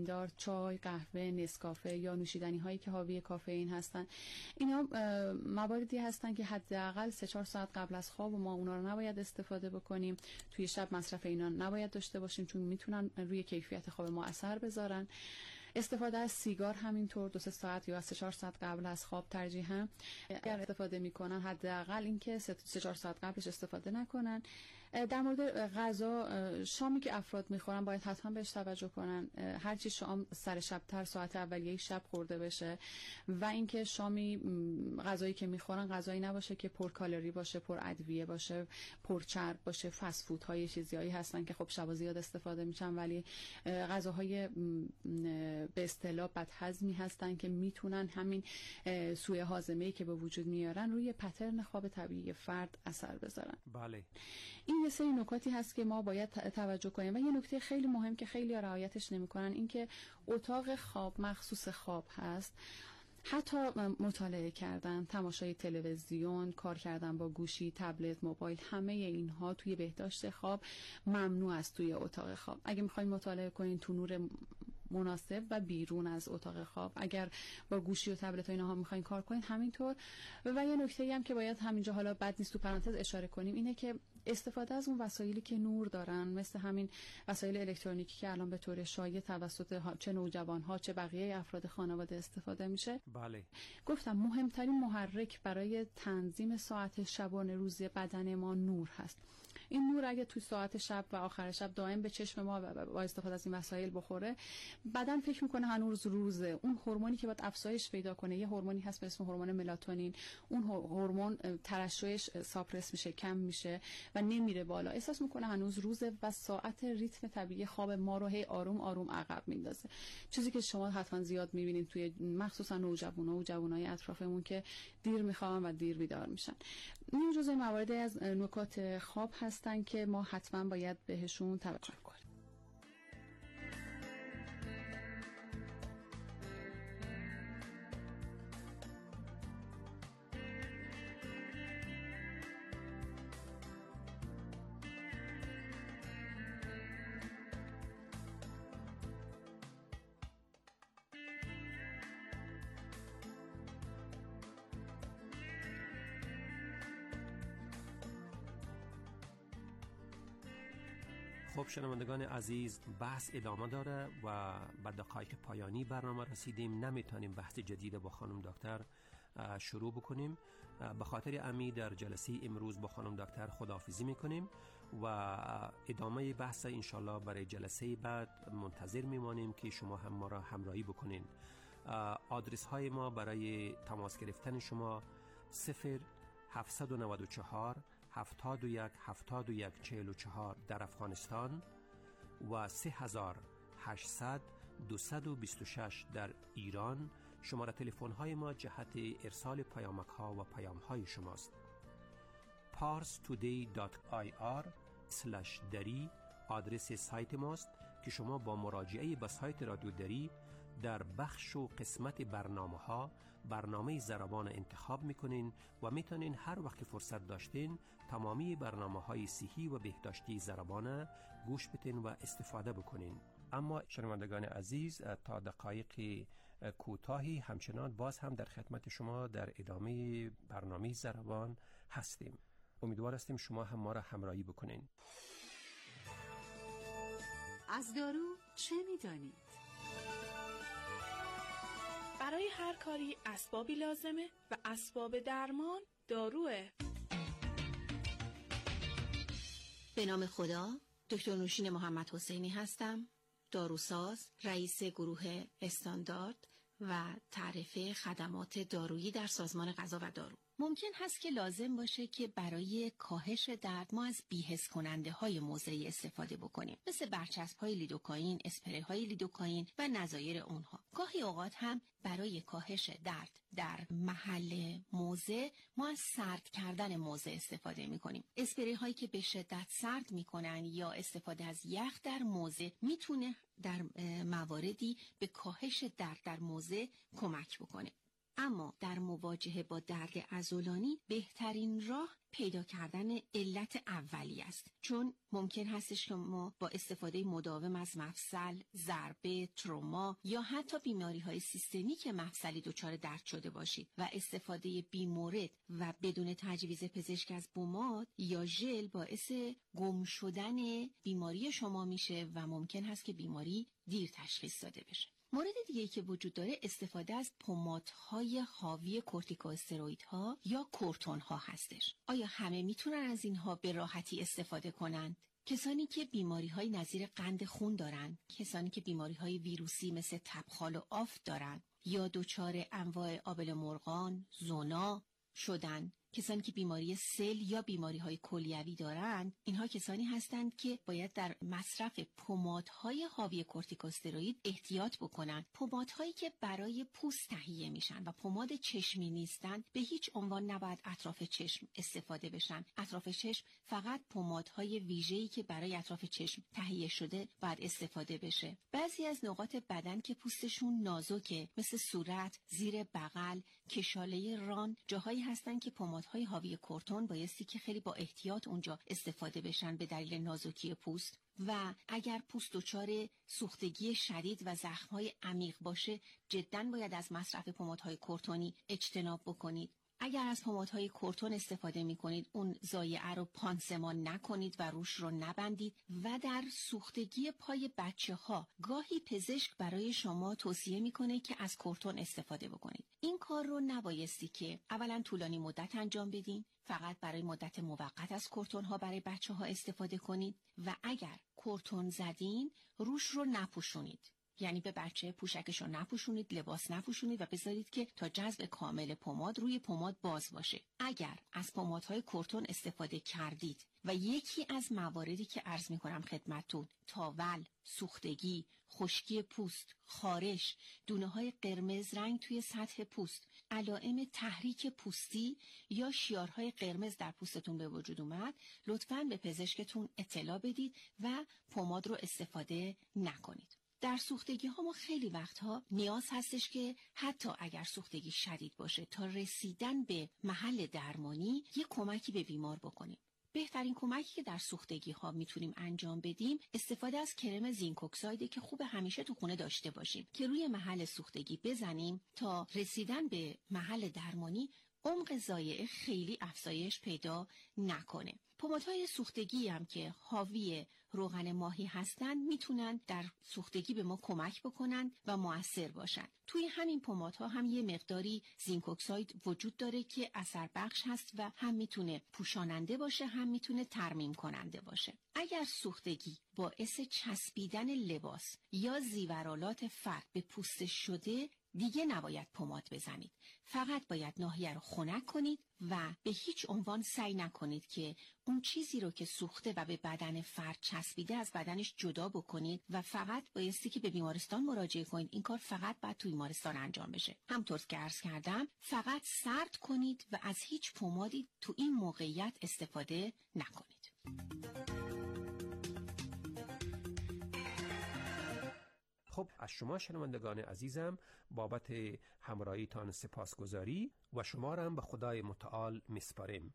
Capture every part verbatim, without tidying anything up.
استاندارد، چای، قهوه، نسکافه یا نوشیدنی هایی که حاوی کافئین هستن، اینا مواردی هستن که حداقل سه چهار ساعت قبل از خواب ما اونا رو نباید استفاده بکنیم. توی شب مصرف اینا نباید داشته باشیم چون میتونن روی کیفیت خواب ما اثر بذارن. استفاده از سیگار همینطور دو سه ساعت یا سه چهار ساعت قبل از خواب ترجیحاً اگر استفاده میکنن حداقل اینکه سه چهار ساعت قبلش استفاده نکنن. در مورد غذا، شامی که افراد میخورن باید حتما بهش توجه کنن. هر چی شام سر شب تر ساعت اولیه شب خورده بشه و اینکه شامی غذایی که میخورن غذایی نباشه که پر کالری باشه، پر ادویه باشه، پر چرب باشه. فست فود های چیزایی هستن که خب شبا زیاد استفاده میشن ولی غذاهای به اصطلاح بدهضمی هستن که میتونن همین سوء هاضمه‌ای که به وجود میارن روی پترن خواب طبیعی فرد اثر بذارن. بله. این یه سری نکاتی هست که ما باید توجه کنیم و یه نکته خیلی مهم که خیلی رعایتش نمیکنن این که اتاق خواب مخصوص خواب هست. حتی مطالعه کردن، تماشای تلویزیون، کار کردن با گوشی، تبلت، موبایل، همه اینها توی بهداشت خواب ممنوع است توی اتاق خواب. اگه میخواین مطالعه کنین تو نور مناسب و بیرون از اتاق خواب. اگر با گوشی و تبلت و اینها میخواین کار کنین همینطور. و یه نکته‌ای هم که باید همینجا حالا بد نیست تو پرانتز اشاره کنیم اینه که استفاده از اون وسایلی که نور دارن مثل همین وسایل الکترونیکی که الان به طور شایع توسط چه نوجوان‌ها چه بقیه افراد خانواده استفاده میشه. بله. گفتم مهمترین محرک برای تنظیم ساعت شبانه روزی بدن ما نور هست. این نور اگه تو ساعت شب و آخر شب دائم به چشم ما با استفاده از این وسایل بخوره، بدن فکر میکنه هنوز روزه. اون هورمونی که باید افزایش پیدا کنه، یه هورمونی هست به اسم هورمون ملاتونین، اون هورمون ترشحش ساپرس میشه، کم میشه و نمیره بالا. احساس میکنه هنوز روزه و ساعت ریتم طبیعی خواب ما رو هی آروم آروم عقب میندازه. چیزی که شما حتما زیاد میبینید توی مخصوصا نوجوانا و جوانای اطرافمون که دیر میخوابن و دیر بیدار میشن. این جزء مواردی از نکات خواب هستن که ما حتما باید بهشون توجه کنیم. خب شنوندگان عزیز، بحث ادامه داره و به دقایق پایانی برنامه رسیدیم. نمیتونیم بحث جدید با خانم دکتر شروع بکنیم. به خاطر امی در جلسه امروز با خانم دکتر خداحافظی میکنیم و ادامه بحث انشالله برای جلسه بعد منتظر میمانیم که شما هم ما را همراهی بکنین. آدرس های ما برای تماس گرفتن شما صفر هفت نه چهار هفتاد و یک هفتاد و یک چهل و چهار در افغانستان و سه هزار هشتصد دویست و بیست و شش در ایران. شماره تلفن های ما جهت ارسال پیامک ها و پیام های شماست. پارس تودی دات آی آر اسلش دری آدرس سایت ماست که شما با مراجعه به سایت رادیو دری در بخش و قسمت برنامه ها برنامه زربان انتخاب میکنین و میتونین هر وقت فرصت داشتین تمامی برنامه های صحی و بهداشتی زربان گوش بدین و استفاده بکنین. اما شنوندگان عزیز، تا دقایق کوتاهی همچنان باز هم در خدمت شما در ادامه برنامه زربان هستیم. امیدوار هستیم شما هم ما را همراهی بکنین. از دارو چه میدانید؟ برای هر کاری اسبابی لازمه و اسباب درمان داروه. به نام خدا، دکتر نوشین محمد حسینی هستم، داروساز، رئیس گروه استاندارد و تعرفه خدمات دارویی در سازمان غذا و دارو. ممکن هست که لازم باشه که برای کاهش درد ما از بی‌حس کننده های موضعی استفاده بکنیم، مثل برچسب های لیدوکائین، اسپری های لیدوکائین و نظایر اونها. گاهی اوقات هم برای کاهش درد در محل موضع ما از سرد کردن موضع استفاده میکنیم. اسپری هایی که به شدت سرد میکنن یا استفاده از یخ در موضع میتونه در مواردی به کاهش درد در موضع کمک بکنه. اما در مواجهه با درد عضلانی بهترین راه پیدا کردن علت اولیه است، چون ممکن هستش که ما با استفاده مداوم از مفصل، ضربه، تروما یا حتی بیماری‌های سیستمیک مفصلی دچار درد شده باشید و استفاده بیمورد و بدون تجویز پزشک از پماد یا ژل باعث گم شدن بیماری شما میشه و ممکن هست که بیماری دیر تشخیص داده بشه. مورد دیگه‌ای که وجود داره استفاده از پمادهای حاوی کورتیکواستروئیدها یا کورتون‌ها هستش. آیا همه میتونن از اینها به راحتی استفاده کنند؟ کسانی که بیماری‌های نظیر قند خون دارن، کسانی که بیماری‌های ویروسی مثل تبخال و آفت دارن یا دچار انواع آبله مرغان، زونا شدن، کسانی که بیماری سل یا بیماری‌های کلیوی دارند، اینها کسانی هستند که باید در مصرف پمادهای حاوی کورتیکوستروئید احتیاط بکنند. پمادهایی که برای پوست تهیه میشن و پماد چشمی نیستند به هیچ عنوان نباید اطراف چشم استفاده بشن. اطراف چشم فقط پمادهای ویژه‌ای که برای اطراف چشم تهیه شده باید استفاده بشه. بعضی از نقاط بدن که پوستشون نازکه، مثل صورت، زیر بغل، کشاله ران، جاهایی هستن که پماد های حاوی کورتون بایستی که خیلی با احتیاط اونجا استفاده بشن به دلیل نازکی پوست. و اگر پوست دچار سوختگی شدید و زخم‌های عمیق باشه، جداً باید از مصرف پمادهای کورتونی اجتناب بکنید. اگر از پمادهای کورتون استفاده می کنید، اون ضایعه رو پانسمان نکنید و روش رو نبندید. و در سوختگی پای بچه ها گاهی پزشک برای شما توصیه میکنه که از کورتون استفاده بکنید. این کار رو نبایستی که اولا طولانی مدت انجام بدین، فقط برای مدت موقت از کورتون ها برای بچه ها استفاده کنید و اگر کورتون زدین روش رو نپوشونید. یعنی به بچه پوشکش رو نپوشونید، لباس نپوشونید و بذارید که تا جذب کامل پماد روی پماد باز باشه. اگر از پمادهای کورتون استفاده کردید و یکی از مواردی که عرض می‌کنم خدمتتون، تاول، سوختگی، خشکی پوست، خارش، دونه‌های قرمز رنگ توی سطح پوست، علائم تحریک پوستی یا شیارهای قرمز در پوستتون به وجود اومد، لطفاً به پزشکتون اطلاع بدید و پماد رو استفاده نکنید. در سوختگی ها ما خیلی وقتها نیاز هستش که حتی اگر سوختگی شدید باشه تا رسیدن به محل درمانی یه کمکی به بیمار بکنیم. بهترین کمکی که در سوختگی ها میتونیم انجام بدیم استفاده از کرم زینک اکساید که خوب همیشه تو خونه داشته باشیم که روی محل سوختگی بزنیم تا رسیدن به محل درمانی عمق ضایعه خیلی افزایش پیدا نکنه. پمادهای سوختگی هم که حاوی روغن ماهی هستن میتونن در سوختگی به ما کمک بکنن و مؤثر باشن. توی همین پمادها هم یه مقداری زینک اکساید وجود داره که اثر بخش هست و هم میتونه پوشاننده باشه هم میتونه ترمیم کننده باشه. اگر سوختگی باعث چسبیدن لباس یا زیورالات فرد به پوست شده، دیگه نباید پماد بزنید. فقط باید ناحیه رو خنک کنید و به هیچ عنوان سعی نکنید که اون چیزی رو که سوخته و به بدن فرد چسبیده از بدنش جدا بکنید و فقط بایستی که به بیمارستان مراجعه کنید. این کار فقط باید توی بیمارستان انجام بشه. همطور که عرض کردم فقط سرد کنید و از هیچ پمادی تو این موقعیت استفاده نکنید. خب از شما شنوندگان عزیزم بابت همراهیتان سپاسگزاری و شما را هم به خدای متعال میسپاریم.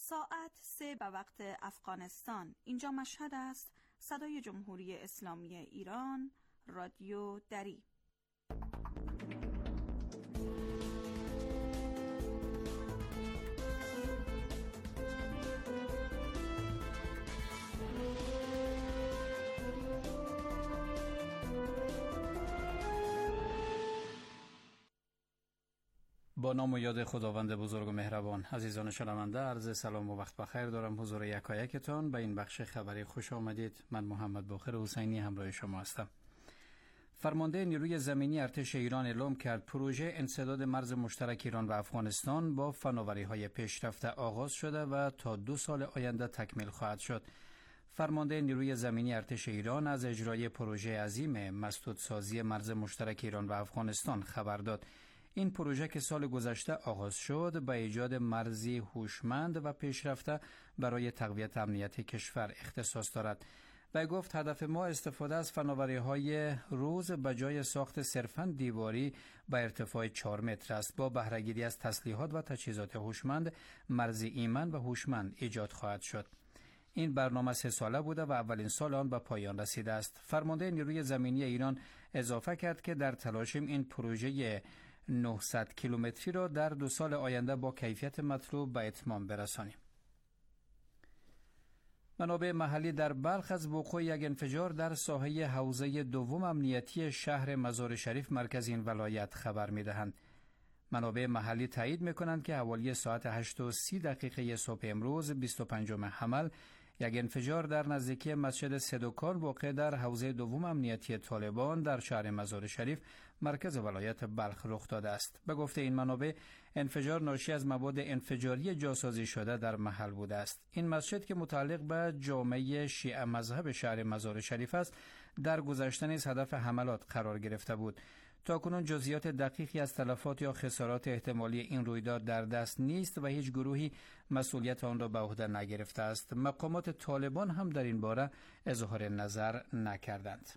ساعت سه به وقت افغانستان. اینجا مشهد است. صدای جمهوری اسلامی ایران، رادیو دری. با نام و یاد خداوند بزرگ و مهربان. عزیزان شنونده، عرض سلام و وقت بخیر دارم حضور یکایکتان به این بخش خبری. خوش آمدید. من محمد باقر حسینی همراه شما هستم. فرمانده نیروی زمینی ارتش ایران اعلام کرد پروژه انسداد مرز مشترک ایران و افغانستان با فناوری‌های پیشرفته آغاز شده و تا دو سال آینده تکمیل خواهد شد. فرمانده نیروی زمینی ارتش ایران از اجرای پروژه عظیم مسدودسازی مرز مشترک ایران و افغانستان خبر داد. این پروژه که سال گذشته آغاز شد به ایجاد مرزی هوشمند و پیشرفته برای تقویت امنیت کشور اختصاص دارد. و گفت هدف ما استفاده از فناوری‌های روز به جای ساخت صرفاً دیواری به ارتفاع چهار متر است. با بهره‌گیری از تسلیحات و تجهیزات هوشمند، مرزی ایمن و هوشمند ایجاد خواهد شد. این برنامه سه ساله بوده و اولین سال آن به پایان رسیده است. فرمانده نیروی زمینی ایران اضافه کرد که در تلاشیم این پروژه نهصد کیلومتری را در دو سال آینده با کیفیت مطلوب به اتمام برسانیم. منابع محلی در بلخ از وقوع یک انفجار در ساحه حوزه دوم امنیتی شهر مزار شریف مرکز این ولایت خبر می‌دهند. منابع محلی تایید می‌کنند که حوالی ساعت هشت و سی دقیقه صبح امروز بیست و پنجم حمل یک انفجار در نزدیکی مسجد سدوکان واقع در حوزه دوم امنیتی طالبان در شهر مزار شریف مرکز ولایت بلخ رخ داده است. به گفته این منابع، انفجار ناشی از مواد انفجاری جاسازی شده در محل بوده است. این مسجد که متعلق به جامعه شیعه مذهب شهر مزار شریف است، در گذشته نیز هدف حملات قرار گرفته بود. تاکنون جزئیات دقیقی از تلفات یا خسارات احتمالی این رویداد در دست نیست و هیچ گروهی مسئولیت آن را به عهده نگرفته است. مقامات طالبان هم در این باره اظهار نظر نکردند.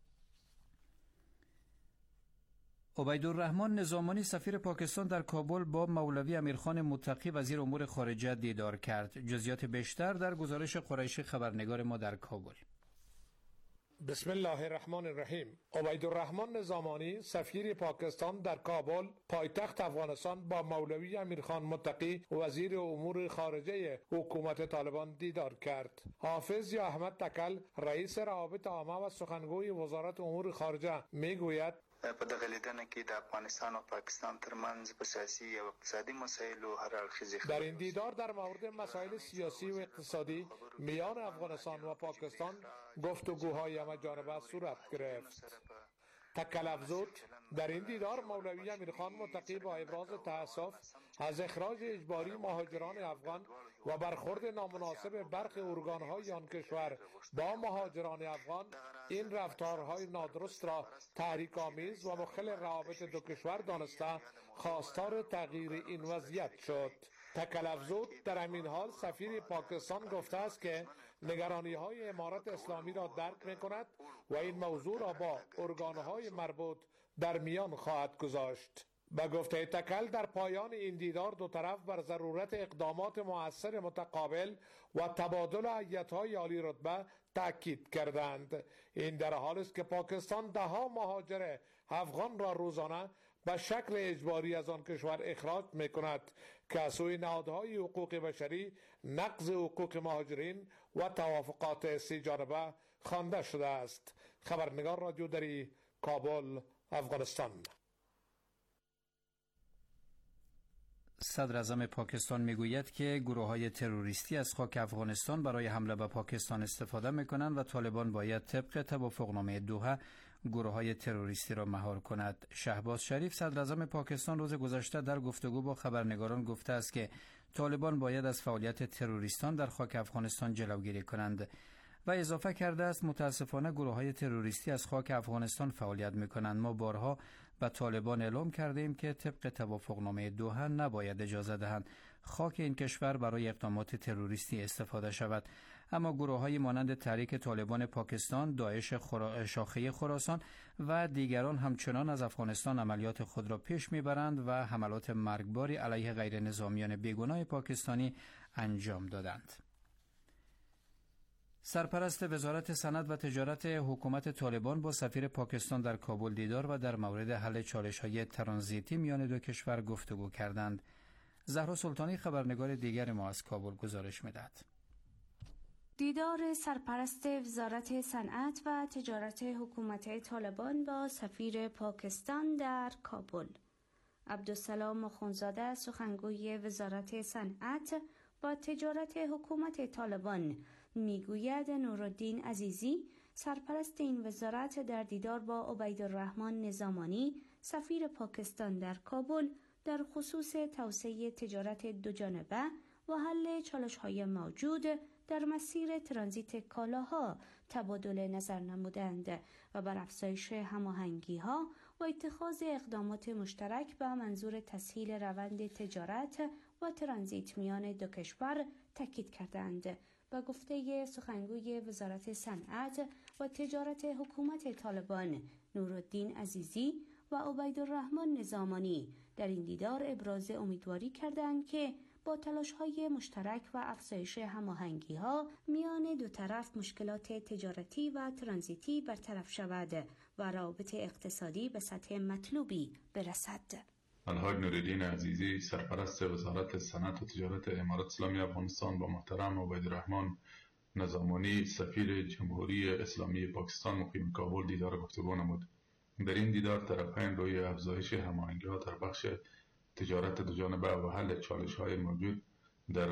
عبیدالرحمن نظامانی سفیر پاکستان در کابل با مولوی امیرخان متقی وزیر امور خارجه دیدار کرد. جزئیات بیشتر در گزارش قریشی خبرنگار ما در کابل. بسم الله الرحمن الرحیم. عبیدالرحمن نظامانی سفیر پاکستان در کابل پایتخت افغانستان با مولوی امیرخان متقی وزیر امور خارجه حکومت طالبان دیدار کرد. حافظ یا احمد تکل رئیس روابط عامه و سخنگوی وزارت امور خارجه میگوید په دغه لیدنه کې د افغانستان او پاکستان ترمنځ په سیاسي او اقتصادي مسایلو هر اړخیزې در این دیدار در مورد مسائل سیاسی و اقتصادی میان افغانستان و پاکستان گفتگوهای همه‌جانبه صورت گرفت. تکل افزود در این دیدار مولوی امیرخان متقی با ابراز تأسف از اخراج اجباری مهاجران افغان و برخورد نامناسب برخی ارگان‌های آن کشور با مهاجران افغان این رفتارهای نادرست را تحریک‌آمیز و مخل روابط دو کشور دانسته خواستار تغییر این وضعیت شد. تکل افزود در همین حال سفیر پاکستان گفته است که نگرانی‌های امارت اسلامی را درک می‌کند و این موضوع را با ارگان‌های مربوط در میان خواهد گذاشت. به گفته تکل در پایان این دیدار دو طرف بر ضرورت اقدامات مؤثر متقابل و تبادل هیئت‌های عالی رتبه تاکید کردند. این در حالی است که پاکستان ده ها مهاجر افغان را روزانه به شکل اجباری از آن کشور اخراج می‌کند که از سوی نهادهای حقوق بشری نقض حقوق مهاجرین و توافقات سی جانبه خوانده شده است. خبرنگار رادیو دری، کابل، افغانستان. صدر اعظم پاکستان میگوید که گروه‌های تروریستی از خاک افغانستان برای حمله به پاکستان استفاده میکنند و طالبان باید طبق توافقنامه دوحه گروه‌های تروریستی را مهار کند. شهباز شریف صدر اعظم پاکستان روز گذشته در گفتگو با خبرنگاران گفته است که طالبان باید از فعالیت تروریستان در خاک افغانستان جلوگیری کنند و اضافه کرده است متاسفانه گروه‌های تروریستی از خاک افغانستان فعالیت می‌کنند. ما بارها به طالبان اعلام کردیم که طبق توافقنامه دوحه نباید اجازه دهند خاک این کشور برای اقدامات تروریستی استفاده شود. اما گروه‌های مانند تحریک طالبان پاکستان، داعش خرا... شاخه خراسان و دیگران همچنان از افغانستان عملیات خود را پیش میبرند و حملات مرگباری علیه غیر نظامیان بیگناه پاکستانی انجام دادند. سرپرست وزارت صنعت و تجارت حکومت طالبان با سفیر پاکستان در کابل دیدار و در مورد حل چالش‌های ترانزیتی میان دو کشور گفتگو کردند. زهرا سلطانی خبرنگار دیگر ما از کابل گزارش می‌دهد. دیدار سرپرست وزارت صنعت و تجارت حکومت طالبان با سفیر پاکستان در کابل. عبدالسلام آخوندزاده سخنگوی وزارت صنعت و تجارت حکومت طالبان میگوید نورالدین عزیزی سرپرست این وزارت در دیدار با عبیدالرحمن نظامانی سفیر پاکستان در کابل در خصوص توسعه تجارت دوجانبه و حل چالش‌های موجود در مسیر ترانزیت کالاها تبادل نظر نمودند و بر افزایش هماهنگی‌ها و اتخاذ اقدامات مشترک به منظور تسهیل روند تجارت و ترانزیت میان دو کشور تاکید کردند. با گفته سخنگوی وزارت صنعت و تجارت حکومت طالبان نورالدین عزیزی و عبیدالرحمن نظامانی در این دیدار ابراز امیدواری کردند که با تلاش‌های مشترک و افزایش هماهنگی‌ها میان دو طرف مشکلات تجارتی و ترانزیتی برطرف شود و روابط اقتصادی به سطح مطلوبی برسد. الحاج نورالدین عزیزی سرپرست وزارت صنعت و تجارت امارات اسلامی افغانستان با محترم عبیدالرحمن نظامانی سفیر جمهوری اسلامی پاکستان مقیم کابل دیدار گفتگو نمود. در این دیدار طرفین روی افزایش هماهنگی‌ها در بخش تجارت دوجانبه و حل چالش‌های موجود در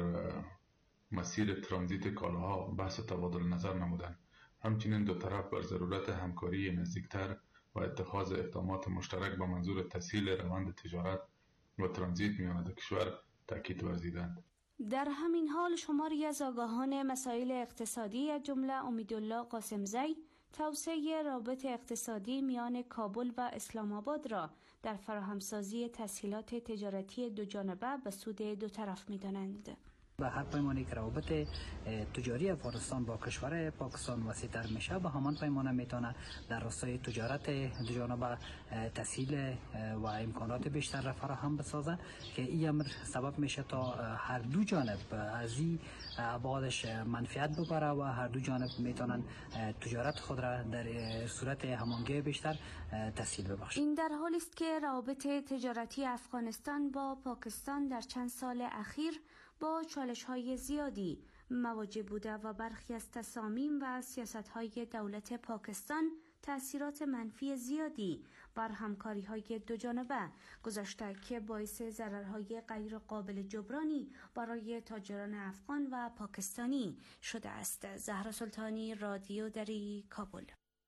مسیر ترانزیت کالاها بحث تبادل نظر نمودند. همچنین دو طرف بر ضرورت همکاری نزدیکتر و اتخاذ اقدامات مشترک با منظور تسهیل روند تجارت و ترانزیت میان دو کشور تاکید ورزیدند. در همین حال شماری از آگاهان مسائل اقتصادی از جمله امیدالله قاسمزی توسعه رابط اقتصادی میان کابل و اسلام آباد را در فراهمسازی تسهیلات تجارتی دوجانبه به سود دو طرف می‌دانند. به هر پیمانی که روابط تجاری افغانستان با کشور پاکستان وسیع‌تر میشه به همان پیمانه میتونه در راستای تجارت دوجانبه تسهیل و امکانات بیشتر را فراهم بسازه که این امر سبب میشه تا هر دو جانب از این ابعادش منفعت ببره و هر دو جانب میتونن تجارت خود را در صورت هماهنگی بیشتر تسهیل ببخشند. این در حالی است که روابط تجارتی افغانستان با پاکستان در چند سال اخیر با چالش‌های زیادی مواجه بوده و برخی از تصامیم و سیاست‌های دولت پاکستان تأثیرات منفی زیادی بر همکاری‌های دوجانبه گذاشته که باعث ضررهای غیر قابل جبرانی برای تاجران افغان و پاکستانی شده است. زهرا سلطانی، رادیو دری، کابل.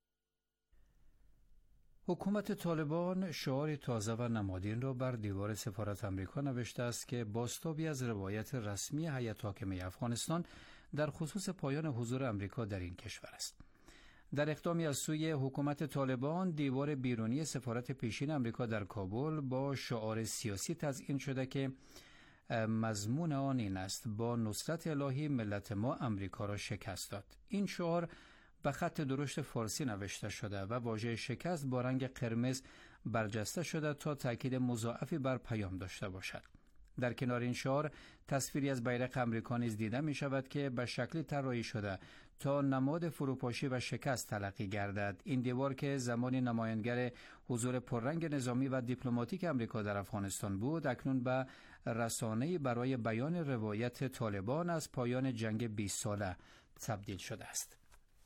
حکومت طالبان شعار تازه و نمادین را بر دیوار سفارت آمریکا نوشته است که بازتابی از روایت رسمی هیئت حاکمه افغانستان در خصوص پایان حضور آمریکا در این کشور است. در اقدامی از سوی حکومت طالبان دیوار بیرونی سفارت پیشین آمریکا در کابل با شعار سیاسی تزیین شده که مضمون آن این است: با نصرت الهی ملت ما آمریکا را شکست داد. این شعار به خط درشت فارسی نوشته شده و واژه شکست با رنگ قرمز برجسته شده تا تاکید مضاعفی بر پیام داشته باشد. در کنار این شعار تصویری از بیرق آمریکا نیز دیده می شود که به شکلی طراحی شده تا نماد فروپاشی و شکست تلقی گردد. این دیوار که زمانی نمایانگر حضور پررنگ نظامی و دیپلماتیک آمریکا در افغانستان بود، اکنون به رسانه‌ای برای بیان روایت طالبان از پایان جنگ بیست ساله تبدیل شده است.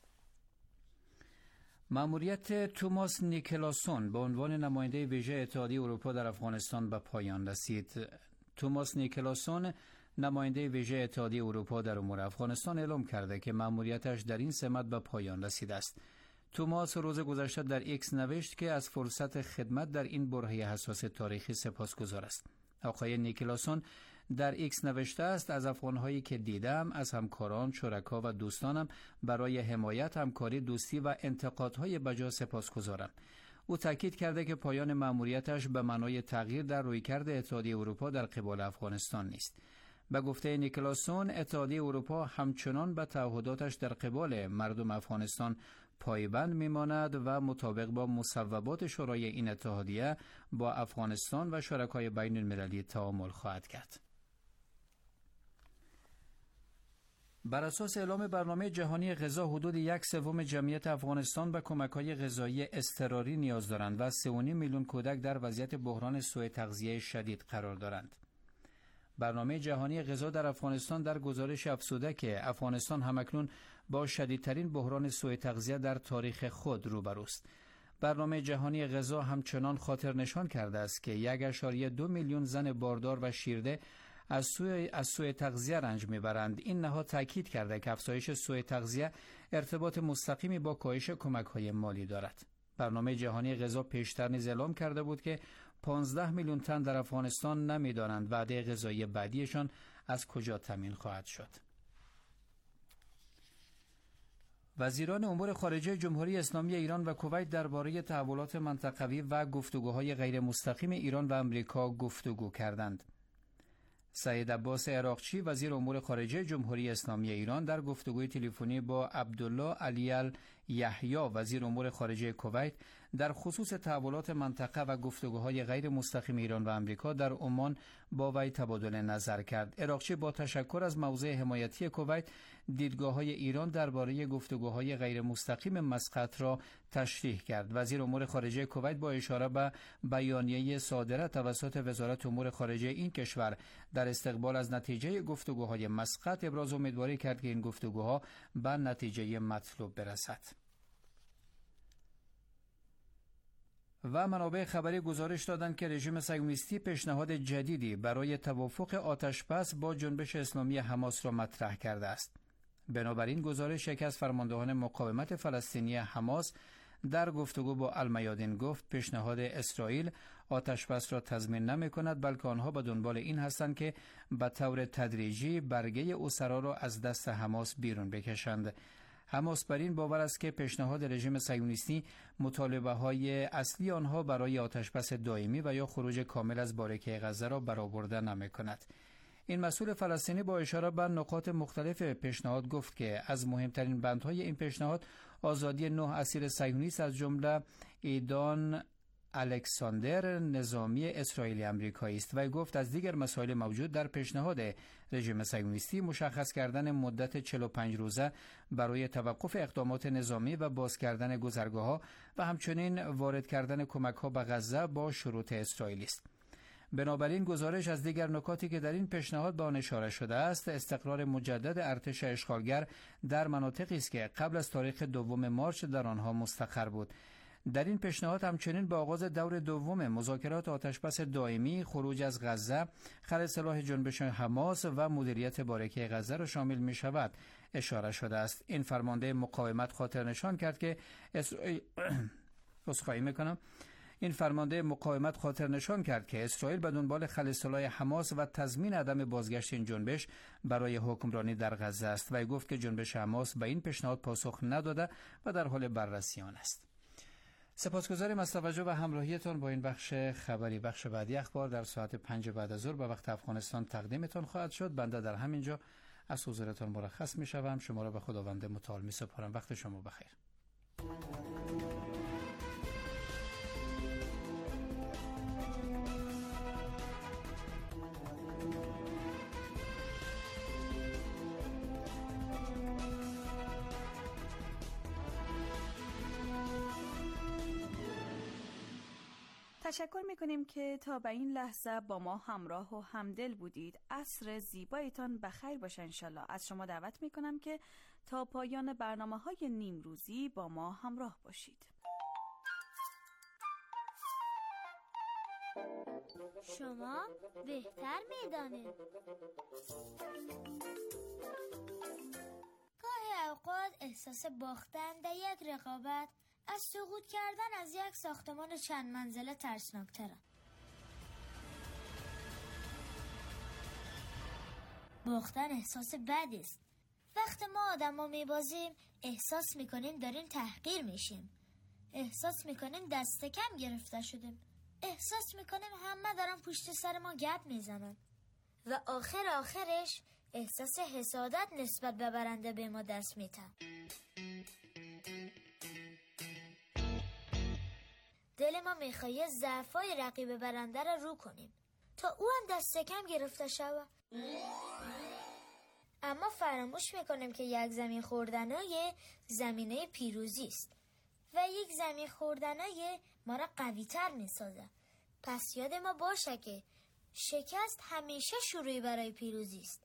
مأموریت توماس نیکلاسون به عنوان نماینده ویژه اتحادیه اروپا در افغانستان به پایان رسید. توماس نیکلاسون نماینده ویژه اتحادیه اروپا در امور افغانستان اعلام کرده که مأموریتش در این سمت به پایان رسیده است. توماس روز گذشته در ایکس نوشت که از فرصت خدمت در این برهه حساس تاریخی سپاسگزار است. آقای نیکلاسون در ایکس نوشته است: از افغانهایی که دیدم، از همکاران، شرکا و دوستانم برای حمایت، همکاری، دوستی و انتقادهای بجا سپاسگزارم. او تاکید کرده که پایان مأموریتش به معنای تغییر در رویکرد اتحادیه اروپا در قبال افغانستان نیست. به گفته نیکلاسون، اتحادیه اروپا همچنان به تعهداتش در قبال مردم افغانستان پایبند میماند و مطابق با مصوبات شورای این اتحادیه با افغانستان و شرکای بین المللی تعامل خواهد کرد. بر اساس اعلام برنامه جهانی غذا، حدود یک سوم جمعیت افغانستان به کمک‌های غذایی اضطراری نیاز دارند و سه و نیم میلیون کودک در وضعیت بحران سوء تغذیه شدید قرار دارند. برنامه جهانی غذا در افغانستان در گزارش افزوده که افغانستان همکنون با شدیدترین بحران سوء تغذیه در تاریخ خود روبروست. برنامه جهانی غذا همچنان خاطر نشان کرده است که یک ممیز دو میلیون زن باردار و شیرده از سوء از سوء تغذیه رنج میبرند. این نهاد تاکید کرده که افزایش سوء تغذیه ارتباط مستقیمی با کاهش کمک‌های مالی دارد. برنامه جهانی غذا پیشتر نیز اعلام کرده بود که پانزده میلیون تن در افغانستان نمی‌دانند وعده غذایی بعدیشان از کجا تامین خواهد شد. وزیران امور خارجه جمهوری اسلامی ایران و کویت درباره تحولات منطقوی و گفتگوهای غیر مستقیم ایران و آمریکا گفتگو کردند. سید عباس عراقچی وزیر امور خارجه جمهوری اسلامی ایران در گفتگوی تلفنی با عبدالله علی الیحیی وزیر امور خارجه کویت در خصوص تحولات منطقه و گفتگوهای غیر مستقیم ایران و آمریکا در عمان با وی تبادل نظر کرد. عراقچی با تشکر از موضع حمایتی کویت دیدگاه‌های ایران درباره گفتگوهای غیر مستقیم مسقط را تشریح کرد. وزیر امور خارجه کویت با اشاره به بیانیه صادره توسط وزارت امور خارجه این کشور در استقبال از نتیجه گفتگوهای مسقط ابراز امیدواری کرد که این گفتگوها به نتیجه مطلوب برسد. و منابع خبری گزارش دادند که رژیم صهیونیستی پیشنهاد جدیدی برای توافق آتشبس با جنبش اسلامی حماس را مطرح کرده است. بنابراین گزارش یکی از فرماندهان مقاومت فلسطینی حماس در گفتگو با المیادین گفت پیشنهاد اسرائیل آتشبس را تضمین نمی کند، بلکه آنها به دنبال این هستند که به طور تدریجی برگه اسرا را از دست حماس بیرون بکشند. حماس بر این باور است که پیشنهاد رژیم صهیونیستی مطالبه های اصلی آنها برای آتشبس دائمی و یا خروج کامل از باریکه غزه را برآورده نمی کند. این مسئول فلسطینی با اشاره به نقاط مختلف پیشنهاد گفت که از مهمترین بندهای این پیشنهاد آزادی نه اسیر صهیونیست از جمله ایدان الکساندر نظامی اسرائیلی آمریکایی است و گفت از دیگر مسائل موجود در پیشنهاد رژیم صهیونیستی مشخص کردن مدت چهل و پنج روزه برای توقف اقدامات نظامی و باز کردن گذرگاه‌ها و همچنین وارد کردن کمک‌ها به غزه با شروط اسرائیلی است. بنابراین گزارش از دیگر نکاتی که در این پیشنهاد به آن اشاره شده است استقرار مجدد ارتش اشغالگر در مناطقی است که قبل از تاریخ دوم مارس در آنها مستقر بود. در این پیشنهاد همچنین به آغاز دور دوم مذاکرات آتشبس دائمی، خروج از غزه، خرید سلاح جنبش حماس و مدیریت باریکه غزه را شامل می شود اشاره شده است. این فرمانده مقاومت خاطر نشان کرد که اسرائیل اسخای میکنم این فرمانده مقاومت خاطر نشان کرد که اسرائیل به دنبال خلع سلاح حماس و تضمین عدم بازگشت این جنبش برای حکمرانی در غزه است و گفت که جنبش حماس به این پیشنهاد پاسخ نداده و در حال بررسی آن است. سپاسگزاریم از توجه و همراهیتان با این بخش خبری. بخش بعدی اخبار در ساعت پنج بعد از ظهر به وقت افغانستان تقدیمتان خواهد شد. بنده در همینجا از حضورتان مرخص می شوم. شما را به خداوند متعال می سپارم. وقت شما بخیر. تشکر میکنیم که تا به این لحظه با ما همراه و همدل بودید. عصر زیبایتان بخیر باشه انشالله. از شما دعوت میکنم که تا پایان برنامه های نیم روزی با ما همراه باشید. شما بهتر میدانید. گاهی اوقات احساس باختن در یک رقابت از سقوط کردن از یک ساختمان چند منزله ترسناک‌ترم. باختن احساس بدی است. وقتی ما آدم‌ها می‌بازیم احساس می‌کنیم داریم تحقیر میشیم. احساس می‌کنیم دست کم گرفته شدیم. احساس می‌کنیم همه دارن پشت سر ما گپ میزنن. و آخر آخرش احساس حسادت نسبت به برنده به ما دست میدن. دل ما میخواد ضعفای رقیب برنده رو رو کنیم تا او هم دست کم گرفته شود. اما فراموش میکنیم که یک زمین خوردنای زمینه پیروزی است و یک زمین خوردنای ما را قوی تر میسازه. پس یاد ما باشه که شکست همیشه شروعی برای پیروزی است.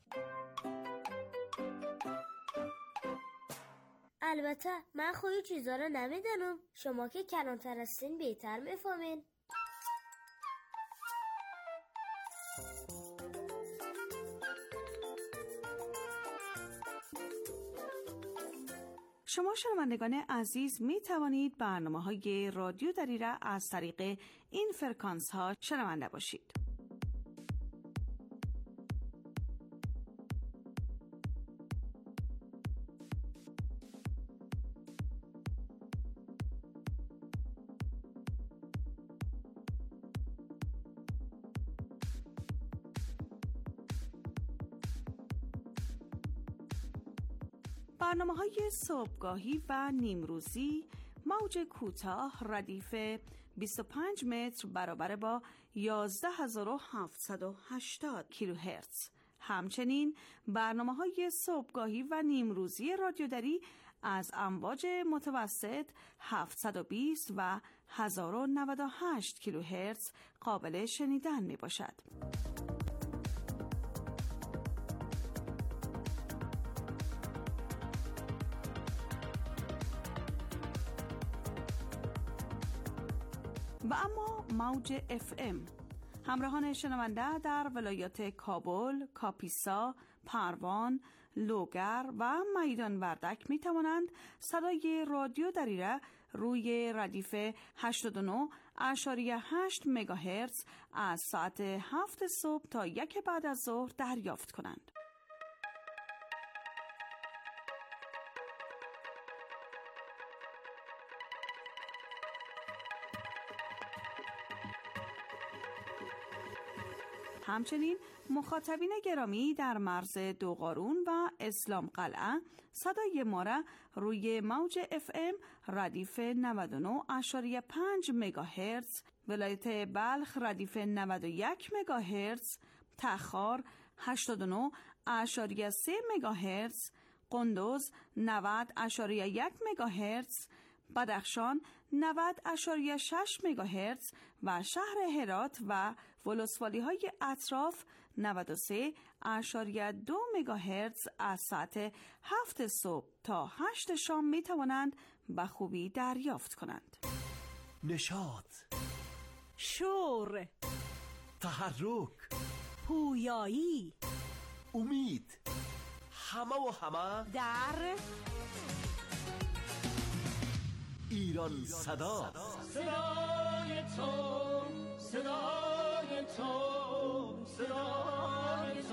البته من خودی چیزا رو نمیدونم، شما که کلانتر هستین بهتر میفهمین. شما شنوندگان عزیز می توانید برنامه‌های رادیو دری را از طریق این فرکانس ها شنونده باشید. برنامه‌های صبحگاهی و نیمروزی موج کوتاه ردیف بیست و پنج متر برابر با یازده هزار و هفتصد و هشتاد کیلوهرتز. همچنین برنامه‌های صبحگاهی و نیمروزی رادیو دری از امواج متوسط هفتصد و بیست و هزار و نود و هشت کیلوهرتز قابل شنیدن میباشد. و اما موج اف ام همراهان شنونده در ولایات کابل، کاپیسا، پروان، لوگر و میدان وردک می توانند صدای رادیو دری را روی ردیف هشتاد و نه اشاری هشت مگاهرتز از ساعت هفت صبح تا یک بعد از ظهر دریافت کنند. همچنین مخاطبین گرامی در مرز دوقارون و اسلام قلعه صدای ما را روی موج اف ام ردیف نود و نه اشاری پنج مگاهرتز، ولایت بلخ ردیف نود و یک مگاهرتز، تخار هشتاد و نه اشاری سه مگاهرتز، قندوز نود اشاری یک مگاهرتز، بدخشان نود اشاری شش مگاهرتز و شهر هرات و ولسوالی های اطراف نود و سه اشاری دو مگاهرتز از ساعت هفت صبح تا هشت شام می توانند به خوبی دریافت کنند. نشاط، شور، تحرک، پویایی، امید، همه و همه در ایران صدا. صدای تو، صدای تو، صدای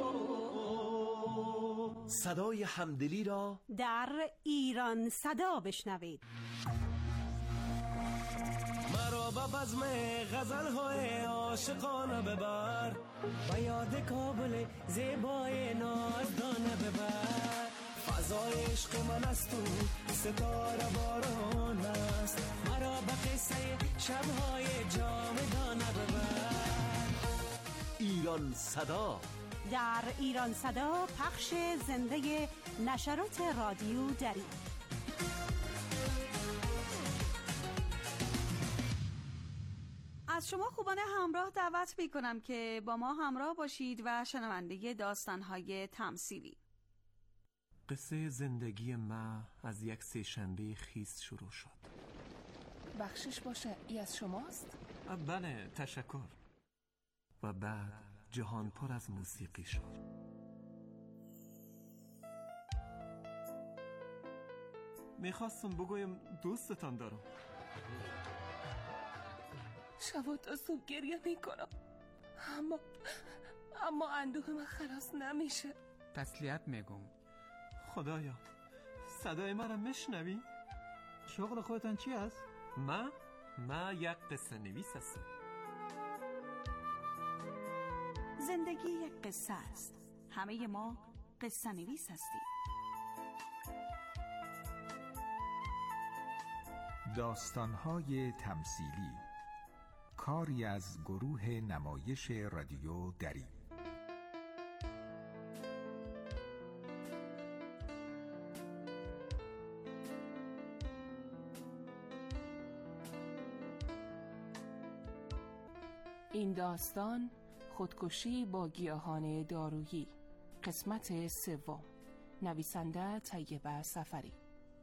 تو، صدای همدلی را در ایران صدا بشنوید. مرا به بزم غزل‌های عاشقانه ببر، به یاد کابل زیبای نازدانه ببر. فضای عشق من است و ستاره باران است، مرا به قصه شب‌های جاودانه ببر. ایران صدا در ایران صدا پخش زنده نشرات رادیو دری. از شما خوبان همراه دعوت می کنم که با ما همراه باشید و شنونده داستان‌های تمثیلی. قصه زندگی ما از یک سه‌شنبه خیس شروع شد. بخشش باشه، ای از شماست؟ بله، تشکر. و بعد جهان پر از موسیقی شد. میخواستم بگویم دوستتان دارم. شب تا صبح گریه میکنم، اما اما اندوه من خلاص نمیشه. تسلیت میگم. خدایا، صدای مرا میشنوی؟ شغل خودتان چی است؟ ما ما یک قصه نویس هستم. زندگی یک قصه است. همه ما قصه نویس هستیم. داستان‌های تمثیلی، کاری از گروه نمایش رادیو دری. این داستان خودکشی با گیاهان دارویی، قسمت سوم، نویسنده طیبه سفری.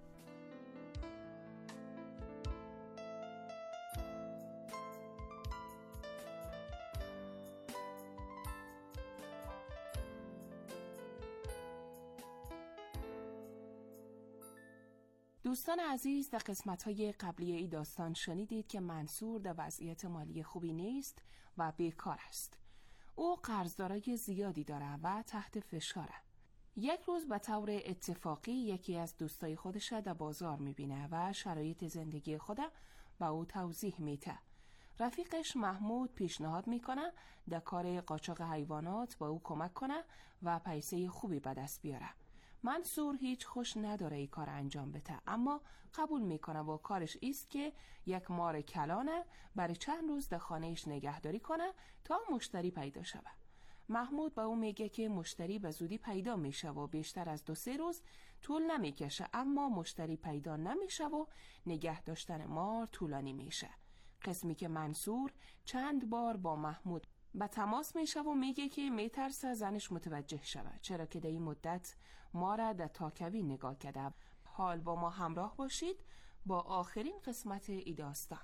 دوستان عزیز، در قسمت‌های قبلی ای داستان شنیدید که منصور در وضعیت مالی خوبی نیست و بیکار است. او قرضدارای زیادی داره و تحت فشاره. یک روز به طور اتفاقی یکی از دوستای خودش در بازار می‌بینه و شرایط زندگی خود با او توضیح میده. رفیقش محمود پیشنهاد میکنه در کار قاچاق حیوانات با او کمک کنه و پیسه خوبی به دست بیاره. منصور هیچ خوش نداره ای کار انجام بده، اما قبول میکنه و کارش ایست که یک مار کلانه برای چند روز در خانهش نگهداری کنه تا مشتری پیدا شود. محمود به او میگه که مشتری به زودی پیدا میشه و بیشتر از دو سه روز طول نمیکشه، اما مشتری پیدا نمیشه و نگه داشتن مار طولانی میشه. قسمی که منصور چند بار با محمود به تماس میشه و میگه که میترسه زنش متوجه شود، چرا که در این مدت ما را در تاکوی نگاه کرده. حال با ما همراه باشید با آخرین قسمت ای داستان.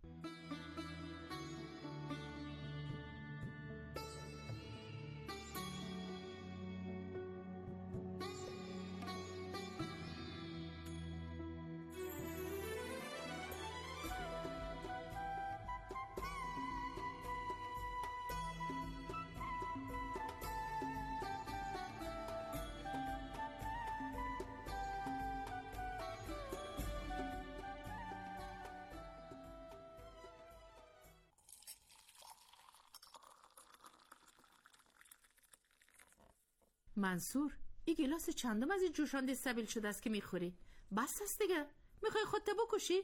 منصور، این گلاس چندم از این جوشانده سبیل شده است که میخوری؟ بس است دیگه. میخوای خودت بکشی؟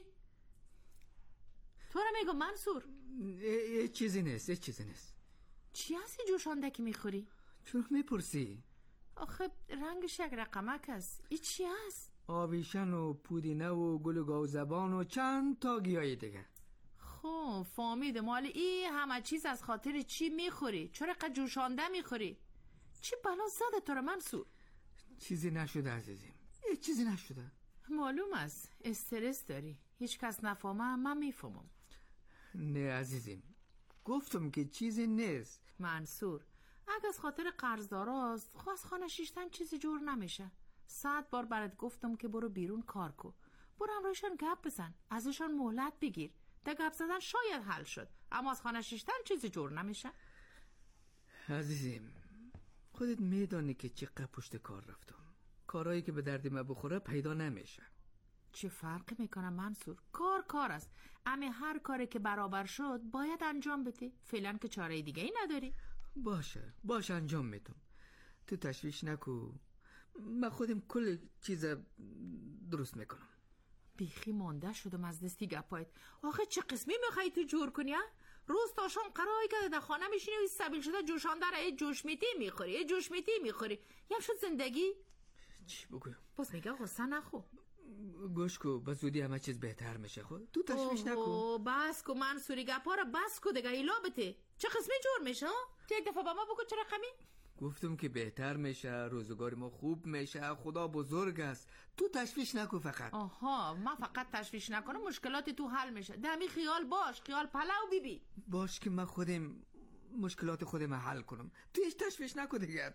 تو را میگم منصور. یه چیزی نیست، یه چیزی نیست. چی هست این جوشانده که میخوری؟ چرا میپرسی؟ آخه رنگش یک رقمک است. این چی هست؟ آویشن و پودینه و گل و گاوزبان و چند تا گیاه دیگه. خب فهمیدم. مال این همه چیز از خاطر چی میخوری؟ چرا قد جوشانده میخوری؟ چی بلا زده تو رو منصور؟ چیزی نشده عزیزیم، یه چیزی نشده. معلوم است استرس داری. هیچ کس نفهمه، من میفهمم. نه عزیزیم، گفتم که چیزی نیست. منصور، اگه از خاطر قرضداراست خب از خانه شیشتن چیزی جور نمیشه. صد بار برات گفتم که برو بیرون کار کن، برو همراهشان گپ بزن، ازشان مهلت بگیر. تا گپ زدن شاید حل شد، اما از خانه شیشتن چیزی جور نمیشه. عزیزیم، خودت میدانی که چقدر پشت کار رفتم. کارهایی که به درد من بخوره پیدا نمیشه. چه فرقی میکنه منصور؟ کار کار است. اما هر کاری که برابر شد باید انجام بدی. فعلا که چاره دیگه ای نداری. باشه باشه انجام میدم. تو تشویش نکو، من خودم کل چیز درست میکنم. بیخی مانده شدم از دستی گپایت. آخه چه قسمی میخوای تو جور کنی؟ روز تا شام قراری که در خانه میشینی و سبیل شده جوشانده را یه جوش میتی میخوری، یه جوش میتی میخوری. یم شد زندگی؟ چی بگویم؟ باز میگه غصه نخو. گوش کو، به زودی همه چیز بهتر میشه. خود تو تشویش نکن. اوه بس کو منصوری گپا را بس کو دیگه. ایلا بته چه قسمی جور میشه؟ تو یک دفعه با ما بگو چه رقمی؟ گفتم که بهتر میشه، روزگار ما خوب میشه، خدا بزرگ است. تو تشویش نکن فقط. آها، من فقط تشویش نکنم مشکلات تو حل میشه. دمی خیال باش، خیال پلو بیبی. باش که من خودم مشکلات خودم حل کنم. تو هیچ تشویش نکن دیگه.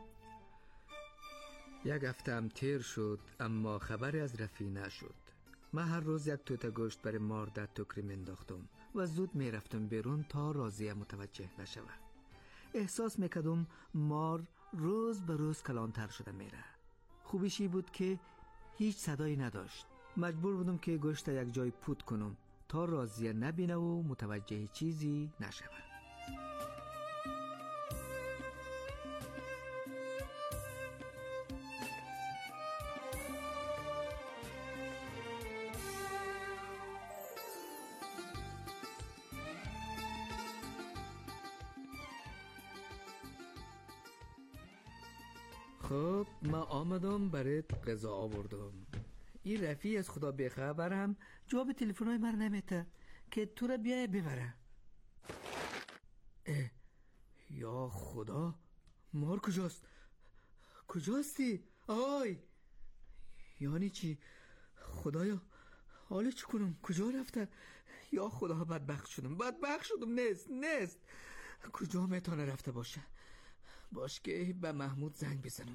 یک هفته هم تیر شد اما خبری از رفیع نشد. من هر روز یک توته گوشت برای مار در ټوکری مینداختم و زود میرفتم بیرون تا راضیه متوجه نشوه. احساس میکردم مار روز به روز کلانتر شده میره. خوبیشی بود که هیچ صدایی نداشت. مجبور بودم که گوشت یک جای پود کنم تا راضیه نبینه و متوجه چیزی نشوه. خب من آمدم برات غذا آوردم. این رفیع از خدا بخبرم جواب تلفن‌های من نمیده که تو را بیای ببره. اه یا خدا، مار کجاست؟ کجاستی؟ آی یعنی چی؟ خدایا حالا چی کنم؟ کجا رفته؟ یا خدا بدبخت شدم بدبخت شدم. نیست نیست کجا میتونه رفته باشه؟ باش که به محمود زنگ بزنم.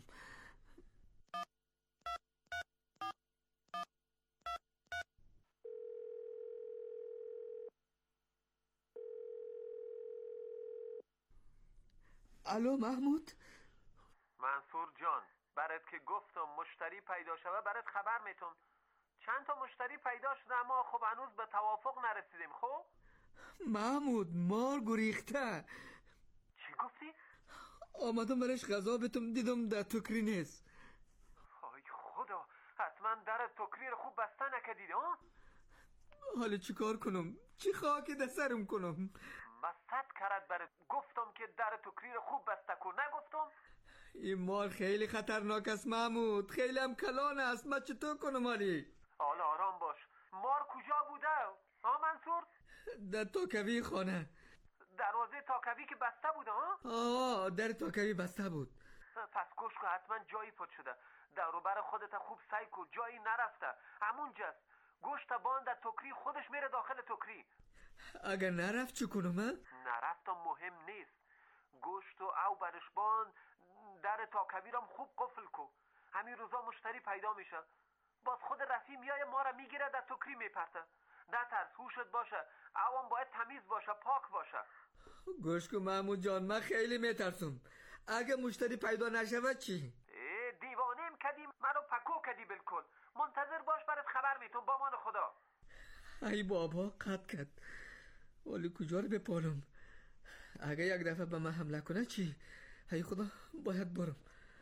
الو محمود. منصور جان، برات که گفتم مشتری پیدا شوه برات خبر میتم. چند تا مشتری پیدا شده اما خب هنوز به توافق نرسیدیم. خب محمود مار گریخته. چی گفتی؟ آمدم برش غذا بتم دیدم در توکری نیست. ای خدا، حتما در توکری رو خوب بسته نکردید ها؟ حالا چی کار کنم؟ چی خاک در سرم کنم؟ مست کرد برات گفتم که در توکری رو خوب بسته کن، نگفتم؟ این مار خیلی خطرناک است محمود، خیلی هم کلان است. من چطور کنم حالی؟ حالا آرام باش. مار کجا بوده؟ ها منصور؟ در تاکوی خانه. دروازه تاکوی که بسته بوده ها؟ آه در تاکوی بسته بود. پس گوش کن، حتما جایی پد شده. دور و بر خودت خوب سعی کن جایی نرفته. همونجاست. گوشت بان در توکری خودش میره داخل توکری. اگر نرفت چی کنم من؟ نرفتم مهم نیست. گوشت و او برش بان در تاکوی رم خوب قفل کو. همین روزا مشتری پیدا میشه. باز خود رفی میای ما را میگیره در توکری میپرته. نترس، هوشت باشه. او هم باید تمیز باشه، پاک باشه. گوش کن محمود جان، من خیلی میترسم. اگه مشتری پیدا نشوه چی؟ ای دیوانیم کدیم، منو پکو کدی بالکل. منتظر باش برات خبر میتون با مان خدا. ای بابا قد کد. ولی کجا رو بپالم؟ اگه یک دفعه به من حمله کنه چی؟ ای خدا باید برم.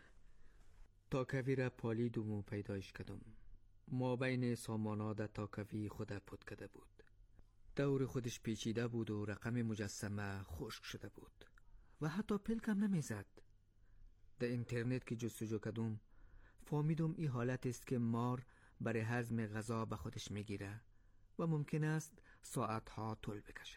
تاکوی را پالیدم و پیدایش کردم. ما بین سامانا در تاکوی خود پد کرده بود. دور خودش پیچیده بود و رقم مجسمه خشک شده بود و حتی پلکم نمیزد. در اینترنت که جستجو کردم فهمیدم این حالت است که مار برای هضم غذا به خودش میگیره و ممکن است ساعتها طول بکشه.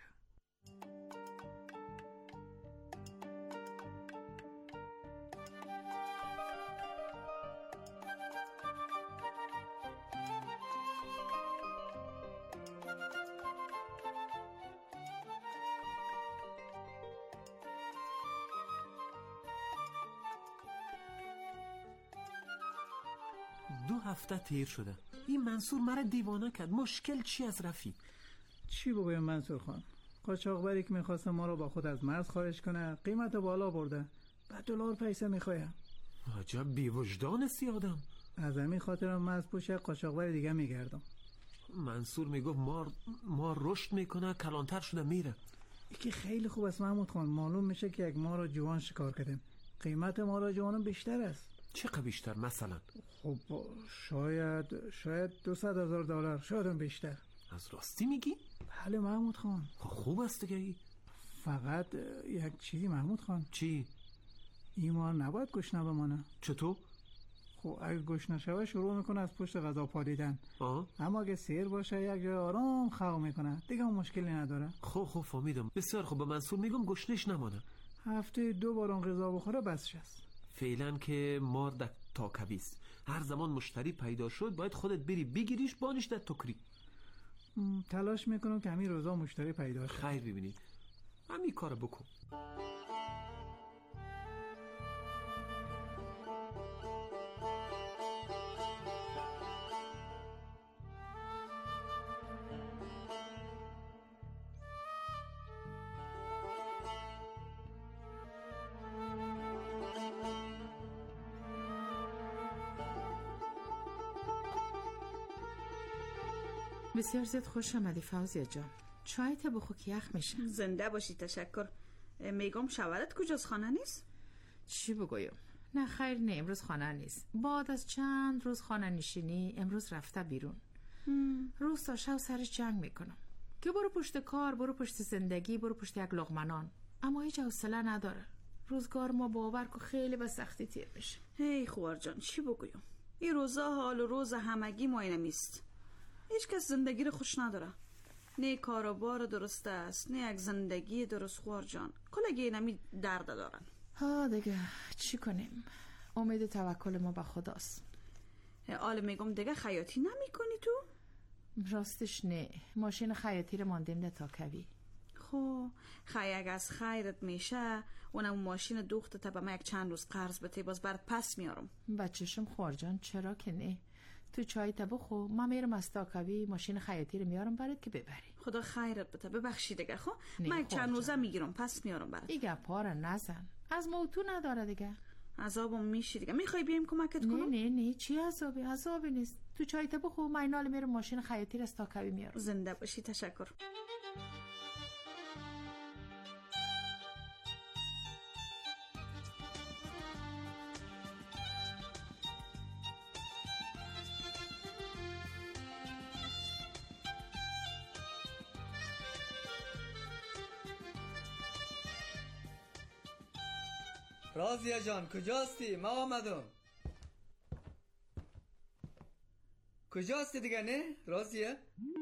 دو هفته تیر شده. این منصور مرا دیوانه کرد. مشکل چی از رفی؟ چی بگویم منصور خان؟ قاچاقبری که میخواست ما رو با خود از مرز خارج کنه قیمت بالا برده. بعد دلار پیسه میخوایم. عجب بی‌وجدان است آدم. از همین خاطر من از پشت قاچاقبر دیگه میگردم. منصور میگفت مار مار رشد میکنه، کلانتر شده میره. یکی خیلی خوب است محمود خان. معلوم میشه که یک مار جوان شکار کردیم. قیمت مار جوان بیشتر است. چقدر بیشتر مثلا؟ خب شاید شاید دویست هزار دلار، شاید هم بیشتر. از راستی میگی؟ بله محمود خان. خوب است دیگه. فقط یک چیزی محمود خان. چی؟ این مار نباید گشنه بمانه. چطور؟ خب اگه گشنه شوه شروع میکنه از پشت غذا پادیدن. آه؟ اما اگه سیر باشه یک جای آرام خو میکنه دیگه هم مشکلی نداره. خب خب فهمیدم. بسیار خوب. به منصور میگم گشنش نمانه. هفته دو بار اون غذا بخوره بسش است. فعلا که مار در تاکوی است. هر زمان مشتری پیدا شد باید خودت بری بگیریش بانش در توکری. تلاش میکنم که همین روزا مشتری پیدا شه. خیر ببینی. همین کارو بکن. بسیار زیاد خوش آمدی فوزیه جان. چایت بخو که یخ میشه. زنده باشی، تشکر. میگم شوهرت کجاست، خانه نیست؟ چی بگویم؟ نه خیر نه، امروز خانه نیست. بعد از چند روز خانه نشینی امروز رفته بیرون. هم. روز تا شب سرش جنگ میکنم که برو پشت کار، برو پشت زندگی، برو پشت یک لقمه نان، اما هیچ حوصله نداره. روزگار ما باور که خیلی به سختی تیر میشه. هی خوار جان، چی بگویم؟ این روزا حال و روز همگی ماینه میست. هیچ کس زندگی رو خوش نداره. نه کاروبار درست است، نه یک زندگی درست. خوار جان کلگی نمی درد دارن. ها دیگه چی کنیم؟ امید توکل ما به خداست. حالا میگم دیگه خیاطی نمی کنی تو؟ راستش نه، ماشین خیاطی رو ماندیم ده تاکوی. خب خیلی از خیرت میشه اونم ماشین دوخت تا به ما یک چند روز قرض بده، باز برات پس میارم. بچه‌شم خوار جان چرا که نه؟ تو چای تا بخو، من میرم از تاکوی ماشین خیاطی رو میارم برات که ببری. خدا خیرت بده، ببخشید دیگه. خب من یک چند روزه میگیرم پس میارم برات. دیگه پاره نزن، از موتو نداره دیگه. عذابم میشه دیگه. میخوای بیایم کمکت کنم؟ نه نه نه چی عذابی؟ عذابی نیست. تو چای تا بخو، من نال میرم ماشین خیاطی رو از تاکوی میارم. زنده باشی، تشکر. رازیه جان کجاستی؟ ما آمدم. کجاستی دیگه نه رازیه؟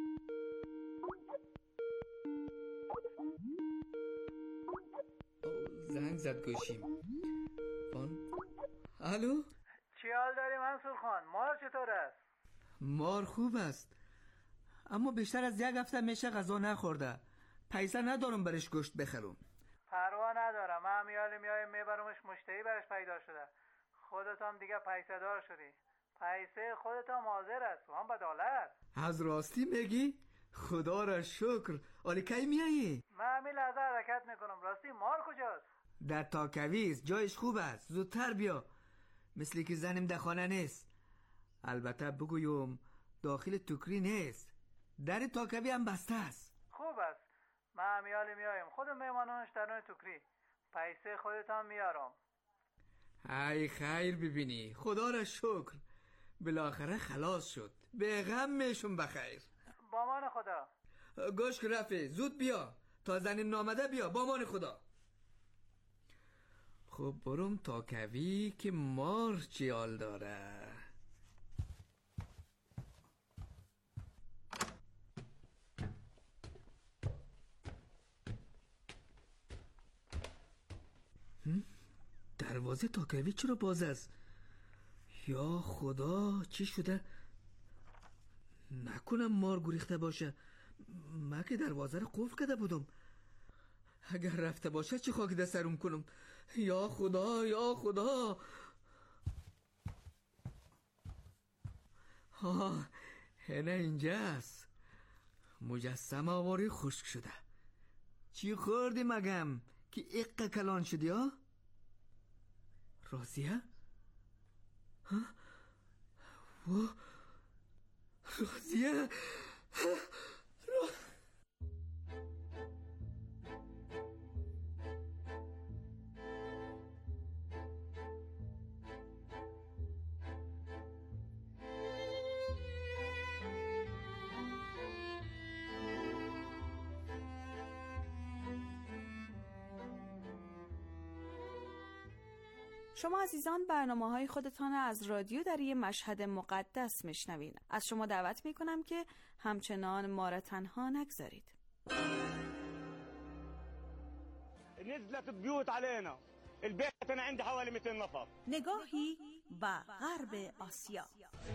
زنگ زد گوشیم. بان الو؟ چی حال داری منصور خان؟ مار چطور است؟ مار خوب است، اما بیشتر از یک هفته میشه غذا نخورده. پیسه ندارم برش گوشت بخرم. پروا ندارم، من میالی میایم میبرمش، مشتری برش پیدا شده. خودت هم دیگه پیسه دار شدی. پیسه خودت هم حاضر است و هم به دلار. از راستی میگی؟ خدا را شکر. آلی کی میایی؟ من همین لحظه حرکت میکنم. راستی مار کجاست؟ در تاکویز، جایش خوب است، زودتر بیا. مثلی که زنم در خانه نیست. البته بگویم داخل توکری نیست، در تاکوی هم بسته است. خوب است، من همیالی میایم، خود میمانونش در نوع توکری. پیسه خودت هم میارم. ای خیر ببینی، خدا را شکر بالاخره خلاص شد. به غم میشم بخیر. با مان خدا. گوش که رفی، زود بیا تا زنیم نامده. بیا با مان خدا. خب برم تاکوی که مار چی حال داره. دروازه تاکوی چرا باز است؟ یا خدا چی شده؟ نکنم مار گریخته باشه. من که دروازه رو قفل کرده بودم. اگر رفته باشه چه خاک در سرم کنم؟ یا خدا یا خدا. ها هنه اینجاست. مجسم آواری خشک شده. چی خوردی مگم که اقا کلان شدی ها؟ رازیه؟ ها؟ و رازیه؟ را... شما عزیزان برنامه های خودتان از رادیو در یه مشهد مقدس میشنوین. از شما دعوت میکنم که همچنان ما را تنها نگذارید. نزلت بیوت علينا البيت انا عندي حوالي مئتين نفر. نگاهی به غرب آسیا.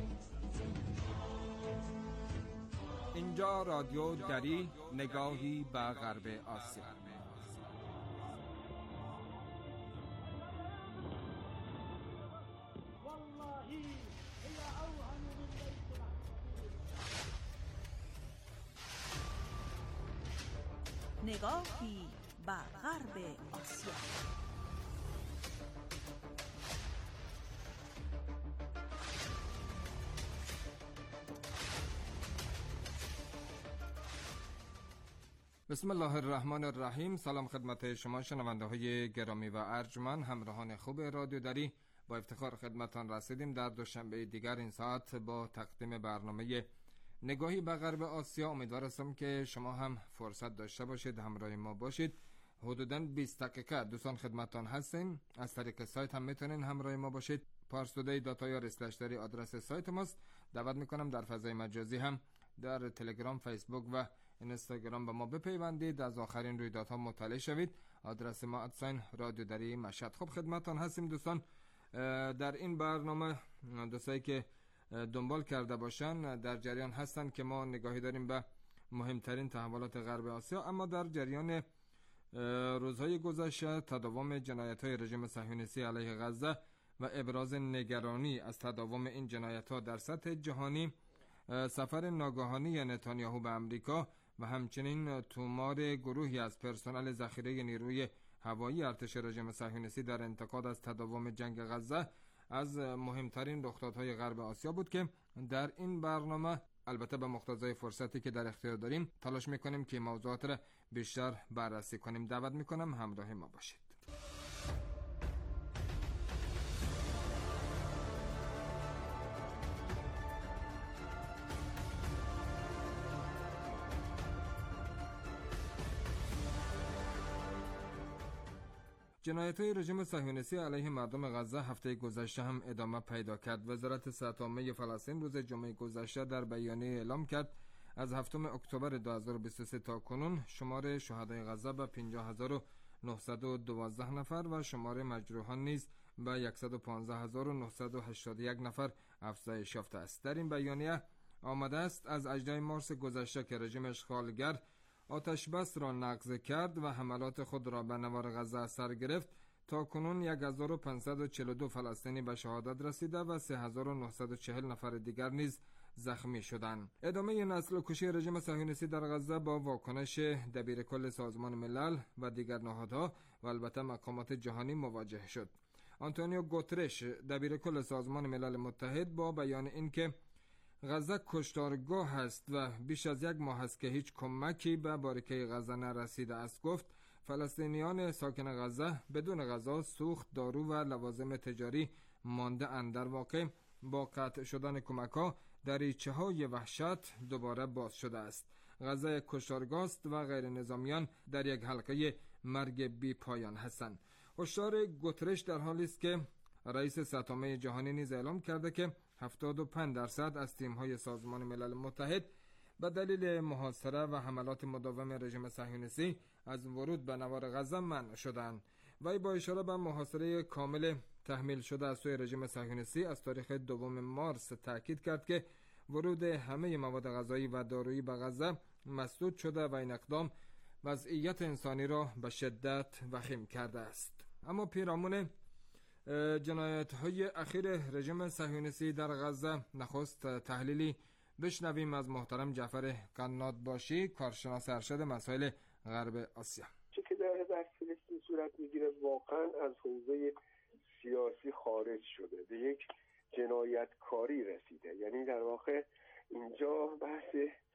اینجا رادیو دری، نگاهی به غرب آسیا. نگاهی به غرب آسیا. بسم الله الرحمن الرحیم. سلام خدمت شما شنونده های گرامی و ارجمند، همراهان خوب رادیو دری. با افتخار خدمتان رسیدیم در دوشنبه دیگر این ساعت با تقدیم برنامه نگاهی به غرب آسیا. امیدوار هستم که شما هم فرصت داشته باشید همراه ما باشید. حدوداً بیست دقیقه دوستان خدمتان هستیم. از طریق سایت هم میتونین همراه ما باشید. پارستودی دات آی آر اسلش دری آدرس سایت ماست. دعوت میکنم در فضای مجازی هم در تلگرام، فیسبوک و اینستاگرام به ما بپیوندید، از آخرین رویدادها مطلع شوید. آدرس ما ادساین رادیو دری مشهد. خب خدمتان هستیم دوستان. در این برنامه دوستایی که دنبال کرده باشن در جریان هستن که ما نگاهی داریم به مهمترین تحولات غرب آسیا، اما در جریان روزهای گذشته تداوم جنایت‌های رژیم صهیونیستی علیه غزه و ابراز نگرانی از تداوم این جنایت‌ها در سطح جهانی، سفر ناگهانی نتانیاهو به امریکا و همچنین تومار گروهی از پرسنل ذخیره نیروی هوایی ارتش رژیم صهیونیستی در انتقاد از تداوم جنگ غزه از مهمترین رخدادهای غرب آسیا بود که در این برنامه البته به مقتضای فرصتی که در اختیار داریم تلاش میکنیم که موضوعات را بیشتر بررسی کنیم. دعوت میکنم همراه ما باشید. جنایت‌های رژیم صهیونیستی علیه مردم غزه هفته گذشته هم ادامه پیدا کرد. وزارت صحت عامه فلسطین روز جمعه گذشته در بیانیه اعلام کرد از هفتم اکتبر دو هزار و بیست و سه تا کنون شمار شهدای غزه به پنجاه هزار و نهصد و دوازده نفر و شمار مجروحان نیز به صد و پانزده هزار و نهصد و هشتاد و یک نفر افزایش یافته است. در این بیانیه آمده است از هجدهم مارس گذشته که رژیم اشغالگر آتش بس را نقض کرد و حملات خود را به نوار غزه سر گرفت، تا کنون هزار و پانصد و چهل و دو فلسطینی به شهادت رسیده و سه هزار و نهصد و چهل نفر دیگر نیز زخمی شدند. ادامه نسل کشی رژیم صهیونیستی در غزه با واکنش دبیر کل سازمان ملل و دیگر نهادها و البته مقامات جهانی مواجه شد. آنتونیو گوترش دبیر کل سازمان ملل متحد با بیان اینکه غزه کشتارگاه است و بیش از یک ماه است که هیچ کمکی به باریکه غزه نرسیده است گفت فلسطینیان ساکن غزه بدون غذا، سوخت، دارو و لوازم تجاری مانده اند. در واقع با قطع شدن کمک‌ها دریچه های وحشت دوباره باز شده است. غزه کشتارگاه است و غیر نظامیان در یک حلقه مرگ بی پایان هستند. هشدار گوترش در حالی است که رئیس صحت عامه جهانی نیز اعلام کرده که هفتاد و پنج درصد از تیم‌های سازمان ملل متحد به دلیل محاصره و حملات مداوم رژیم صهیونیستی از ورود به نوار غزه منع شدند. وی با اشاره به محاصره کامل تحمیل شده از سوی رژیم صهیونیستی از تاریخ دوم مارس تاکید کرد که ورود همه مواد غذایی و دارویی به غزه مسدود شده و این اقدام وضعیت انسانی را به شدت وخیم کرده است. اما پیرامون جنایت‌های اخیر رژیم صهیونیستی در غزه نخست تحلیلی بشنویم از محترم جعفر قنات باشی، کارشناس ارشد مسائل غرب آسیا. چه که در در فلسطین صورت میگیره واقعا از حوزه سیاسی خارج شده، به یک جنایتکاری رسیده. یعنی در واقع اینجا بحث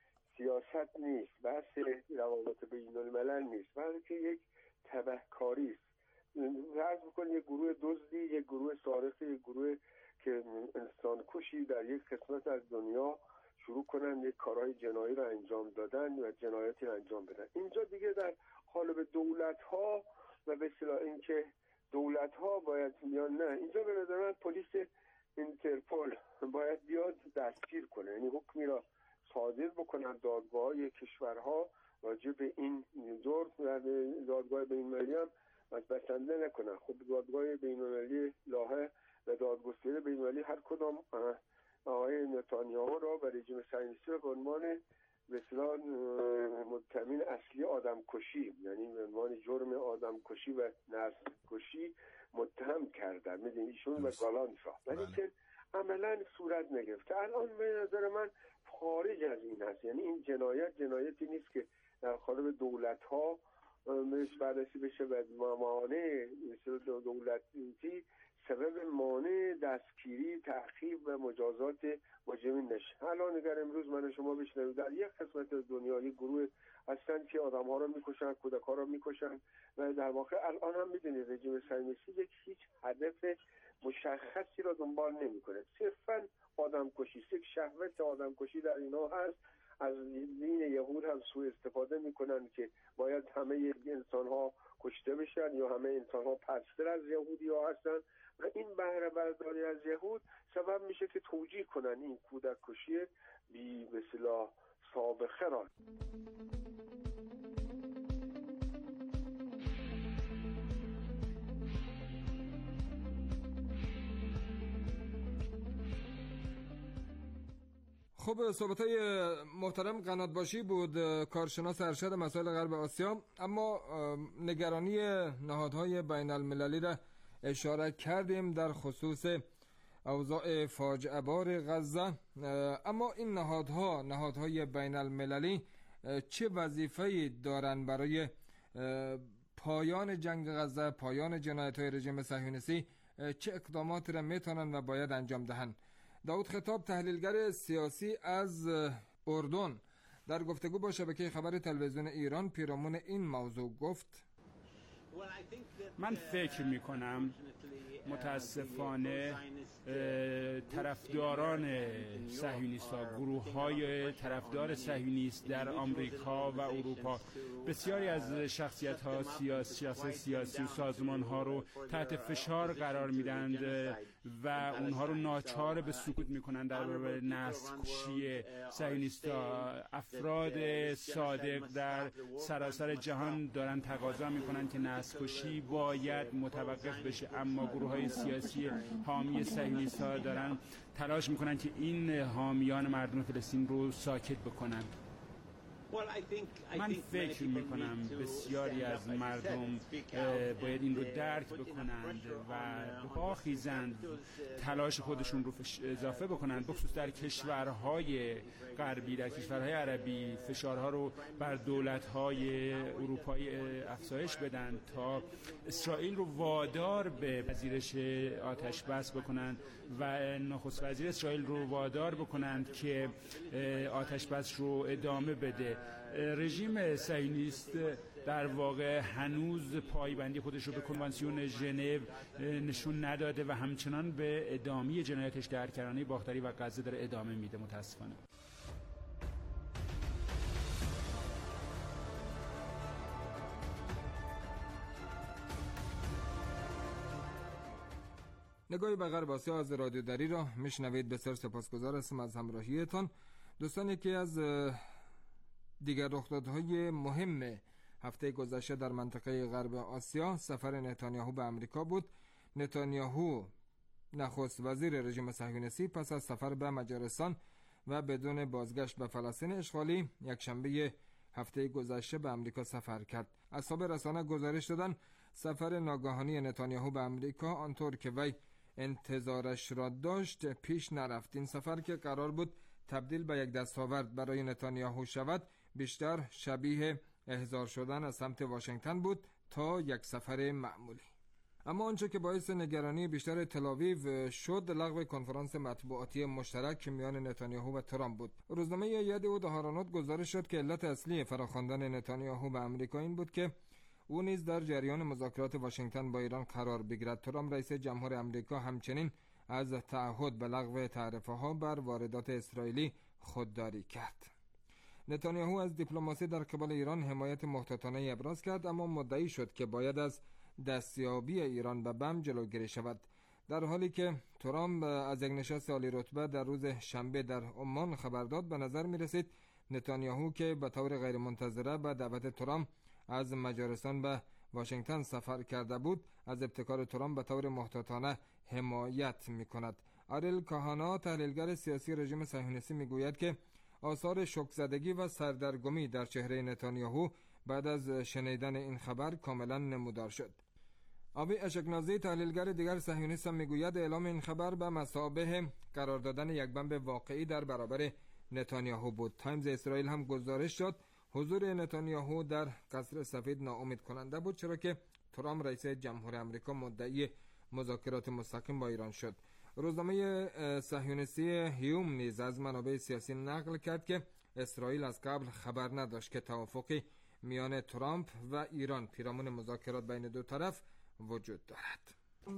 سیاست نیست، بحث روابط بین الملل نیست، بلکه یک تبهکاری است. فرض بکنید یک گروه دزدی، یک گروه سارق، یک گروه که انسان کشی در یک قسمت از دنیا شروع کنن یک کارهای جنایی را انجام دادن و جنایتی را انجام بدن. اینجا دیگه در قالب دولت ها و به اصطلاح اینکه دولت ها باید میان، نه، اینجا به نظر من پلیس اینترپل باید بیاد دستگیر کنه، یعنی حکمی را صادر بکنن دادگاه‌های کشورها راجع به این جرم و دادگاه بین‌المللی هم از بسنده نکنن. خب دادگاه بین‌المللی لاهه و دادگستری بین‌المللی هر کدام آقای نتانیاهو را به رژیم صهیونیستی به عنوان به اصطلاح متهمین اصلی آدمکشی، یعنی به عنوان جرم آدمکشی و نسل کشی متهم کردن، میدونید ایشون و گالانسا، ولی که عملا صورت نگرفته. الان به نظر من خارج از این هست، یعنی این جنایت جنایتی نیست که در قالب دولت ها بررسی بشه و موانع مثل دولتی سبب مانع دستگیری، تعقیب و مجازات مجرمین نشه. الان اگر امروز من شما بشنویم در یک قسمت دنیا یک گروه هستن که آدم ها رو میکشن، کودک ها رو میکشن و در واقع الان هم میدونید رژیم صهیونیستی یک هیچ هدف مشخصی را دنبال نمیکنه، صرفا آدم کشی، یک شهوت آدم کشی در اینا هست. از دین یهود هم سوء استفاده میکنن که باید همه انسان ها کشته بشن یا همه انسان ها پستر از یهودی ها هستن و این بهره برداری از یهود سبب میشه که توجیه کنن این کودک کشی بی به اصطلاح سابقه را. خب صحبت‌های محترم قناتباشی بود، کارشناس ارشد مسائل غرب آسیا، اما نگرانی نهادهای بین المللی را اشاره کردیم در خصوص اوضاع فاجعه بار غزه. اما این نهادها نهادهای بین المللی چه وظیفه‌ای دارند برای پایان جنگ غزه، پایان جنایت‌های رژیم صهیونیستی؟ چه اقداماتی را میتونن و باید انجام دهند؟ داود خطاب، تحلیلگر سیاسی از اردن، در گفتگو با شبکه خبر تلویزیون ایران پیرامون این موضوع گفت: من فکر می کنم متاسفانه طرفداران صهیونیست ها، گروه های طرفدار صهیونیست در آمریکا و اروپا بسیاری از شخصیت ها، سیاسی سیاسی و سازمان ها رو تحت فشار قرار میدند و اونها رو ناچار به سکوت میکنند در برابر نسل کشی صهیونیست ها. افراد صادق در سراسر جهان دارن تقاضا میکنند که نسل کشی باید متوقف بشه، اما گروه های سیاسی حامی صهیونیست ها دارن تلاش میکنن که این حامیان مردم فلسطین رو ساکت بکنند. من فکر میکنم بسیاری از مردم باید این رو درک بکنند و بخیزند، تلاش خودشون رو اضافه بکنند، بخصوص در کشورهای غربی، در کشورهای عربی فشارها رو بر دولتهای اروپایی افزایش بدن تا اسرائیل رو وادار به پذیرش آتش بس بکنند و نخست وزیر اسرائیل رو وادار بکنند که آتش بس رو ادامه بده. رژیم صهیونیست در واقع هنوز پایبندی خودش رو به کنوانسیون ژنو نشون نداده و همچنان به ادامه جنایتش در کرانه باختری و غزه داره ادامه میده متاسفانه. نگاهی به غرب آسیا از رادیو دری را میشنوید. بسیار سپاسگزار هستم از همراهیتان. دوستان، یکی از دیگر رخدادهای مهم هفته گذشته در منطقه غرب آسیا سفر نتانیاهو به امریکا بود. نتانیاهو نخست وزیر رژیم صهیونیستی پس از سفر به مجارستان و بدون بازگشت به فلسطین اشغالی یک شنبه هفته گذشته به امریکا سفر کرد. اصحاب رسانه گزارش دادند سفر ناگهانی نتانیاهو به امریکا آنطور که وی انتظارش را داشت پیش نرفت. این سفر که قرار بود تبدیل به یک دستاورد برای نتانیاهو شود، بیشتر شبیه احضار شدن از سمت واشنگتن بود تا یک سفر معمولی. اما آنچه که باعث نگرانی بیشتر تل‌آویو شد لغو کنفرانس مطبوعاتی مشترک میان نتانیاهو و ترامپ بود. روزنامه یدیعود هارانوت گزارش شد که علت اصلی فراخواندن نتانیاهو به امریکا این بود که او نیز در جریان مذاکرات واشنگتن با ایران قرار بگیرد. ترامپ رئیس جمهور امریکا همچنین از تعهد به لغو تعرفه‌ها بر واردات اسرائیلی خودداری کرد. نتانیاهو از دیپلماسی در قبال ایران حمایت محتاطانه ابراز کرد، اما مدعی شد که باید از دستیابی ایران به بم جلوگیری شود، در حالی که ترامپ از یک نشست عالی رتبه در روز شنبه در عمان خبر داد. به نظر می رسید نتانیاهو که به طور غیر منتظره به دعوت ترامپ از مجارستان به واشنگتن سفر کرده بود، از ابتکار ترامپ به طور محتاطانه حمایت می کند. آریل کاهانا، تحلیلگر سیاسی رژیم صهیونیستی، می گوید که آثار شوک‌زدگی و سردرگمی در چهره نتانیاهو بعد از شنیدن این خبر کاملا نمودار شد. آبی اشکنازی، تحلیلگر دیگر صهیونیست، می گوید اعلام این خبر به مثابه قرار دادن یک بمب واقعی در برابر نتانیاهو بود. تایمز اسرائیل هم گزارش داد حضور نتانیاهو در قصر سفید ناامید کننده بود، چرا که ترامپ رئیس جمهور آمریکا مدعی مذاکرات مستقیم با ایران شد. روزنامه صهیونیستی هیوم نیز از منابع سیاسی نقل کرد که اسرائیل از قبل خبر نداشت که توافقی میان ترامپ و ایران پیرامون مذاکرات بین دو طرف وجود دارد.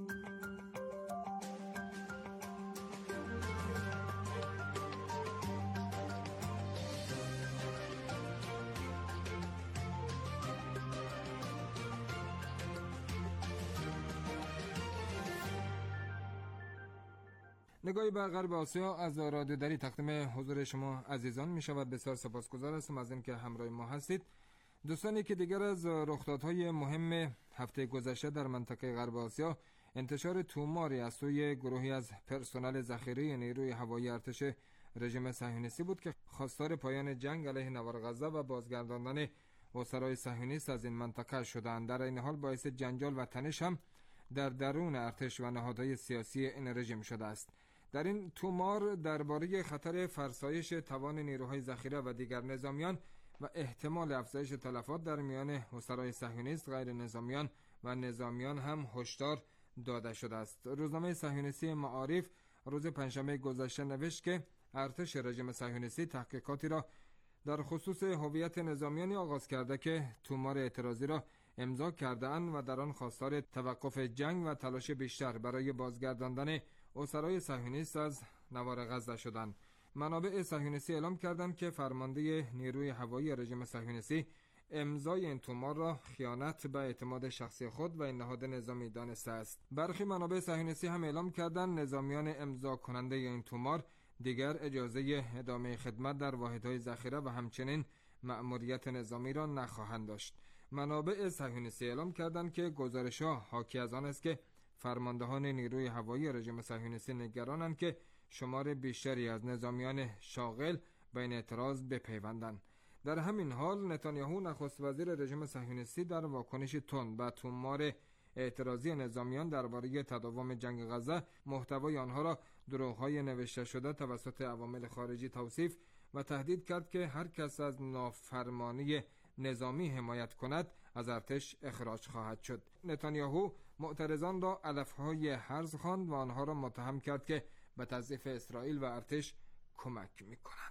نگاهی به غرب آسیا از رادیو دری تقدیم حضور شما عزیزان می شود. بسیار سپاسگزار هستم از اینکه همراه ما هستید. دوستانی که دیگر از رخدادهای مهم هفته گذشته در منطقه غرب آسیا انتشار توماری از سوی گروهی از پرسنل ذخیره نیروی هوایی ارتش رژیم صهیونیستی بود که خواستار پایان جنگ علیه نوار غزه و بازگرداندن اسرای صهیونیست از این منطقه شدند. در این حال باعث جنجال و تنش هم در درون ارتش و نهادهای سیاسی این رژیم شده است. در این تومار درباره خطر فرسایش توان نیروهای ذخیره و دیگر نظامیان و احتمال افزایش تلفات در میان اسرای صهیونیست، غیر نظامیان و نظامیان هم هشدار داده شده است. روزنامه صهیونیستی معارف روز پنجشنبه گذشته نوشت که ارتش رژیم صهیونیستی تحقیقاتی را در خصوص هویت نظامیانی آغاز کرده که تومار اعتراضی را امضا کرده‌اند و در آن خواستار توقف جنگ و تلاش بیشتر برای بازگرداندن اسرای صهیونیست از نوار غزه شدند. منابع صهیونیستی اعلام کردند که فرمانده نیروی هوایی رژیم صهیونیستی امضای این تومار را خیانت به اعتماد شخصی خود و این نهاد نظامی دانسته است. برخی منابع صهیونیستی هم اعلام کردند نظامیان امضا کننده این تومار دیگر اجازه ادامه خدمت در واحدهای ذخیره و همچنین مأموریت نظامی را نخواهند داشت. منابع صهیونیستی اعلام کردند که گزارش‌ها حاکی از آن است که فرماندهان نیروی هوایی رژیم صهیونیستی نگرانند که شمار بیشتری از نظامیان شاغل به این اعتراض بپیوندند. در همین حال نتانیاهو نخست وزیر رژیم صهیونیستی در واکنش تند به تومار اعتراضی نظامیان درباره تداوم جنگ غزه محتوای آنها را دروغ‌های نوشته شده توسط عوامل خارجی توصیف و تهدید کرد که هر کس از نافرمانی نظامی حمایت کند از ارتش اخراج خواهد شد. نتانیاهو معترضان را علفهای هرز خواند و آنها را متهم کرد که به تضعیف اسرائیل و ارتش کمک می‌کنند.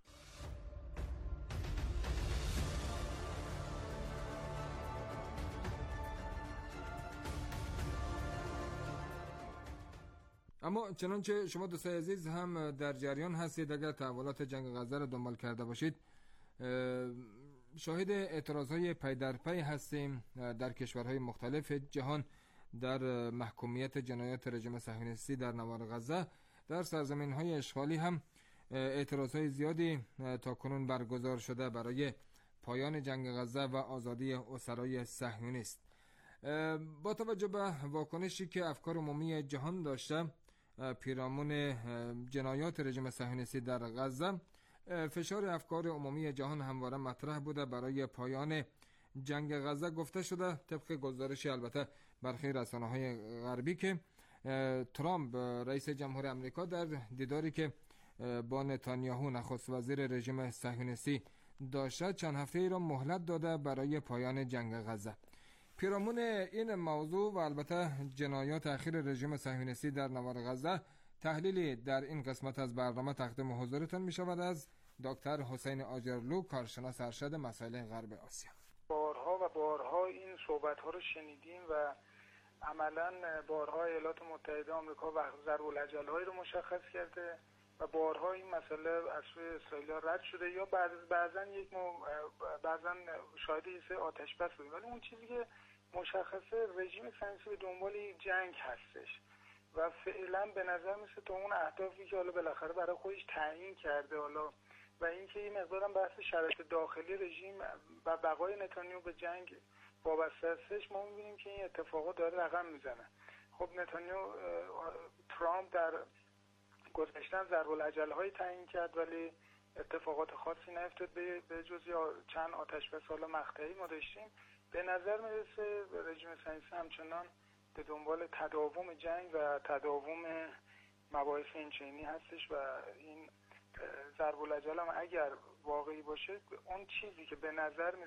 اما چنانچه شما دوستان عزیز هم در جریان هستید، اگر تحولات جنگ غزه را دنبال کرده باشید، شاهد اعتراضهای پی در پی هستیم در کشورهای مختلف جهان در محکومیت جنایات رژیم صهیونیستی در نوار غزه. در سرزمین‌های اشغالی هم اعتراضهای زیادی تاکنون برگزار شده برای پایان جنگ غزه و آزادی اسرای صهیونیست. با توجه به واکنشی که افکار عمومی جهان داشته پیرامون جنایات رژیم صهیونیستی در غزه، فشار افکار عمومی جهان همواره مطرح بوده برای پایان جنگ غزه. گفته شده طبق گزارش البته برخی رسانه‌های غربی که ترامپ رئیس جمهور آمریکا در دیداری که با نتانیاهو نخست وزیر رژیم صهیونیستی داشته چند هفته ای را مهلت داده برای پایان جنگ غزه. پیرامون این موضوع و البته جنایات اخیر رژیم صهیونیستی در نوار غزه تحلیلی در این قسمت از برنامه تقدیم حضورتان می شود از دکتر حسین آجرلو، کارشناس ارشد مسائل غرب آسیا. بارها و بارها این صحبت ها رو شنیدیم و عملا بارها ایالات متحده آمریکا و ضرب‌الاجل هایی رو مشخص کرده و بارها این مسئله از سوی اسرائیل رد شده یا بعضا یک بعضا شاهد یه آتش بس بودیم، ولی اون چیزی که مشخصه رژیم صهیونیستی به دنبال جنگ هستش و فعلا به نظر میسه تا اون اهدافی که حالا بالاخره برای خودش تعیین کرده حالا و اینکه این مقدارم بحث شرایط داخلی رژیم و بقای نتانیاهو به جنگ وابسته هستش، ما میبینیم که این اتفاقات داره رقم میزنه. خب نتانیاهو ترامپ در گذشتن ضرب‌الاجل های تعیین کرد ولی اتفاقات خاصی نیفتاد به جز یا چند آتش بس حالا مقطعی ما داشتیم. به نظر میرسه رژیم صهیونیستی همچنان به دنبال تداوم جنگ و تداوم مباحث اینچنینی هستش و این ضرب‌الاجل هم اگر واقعی باشه اون چیزی که به نظر میرسه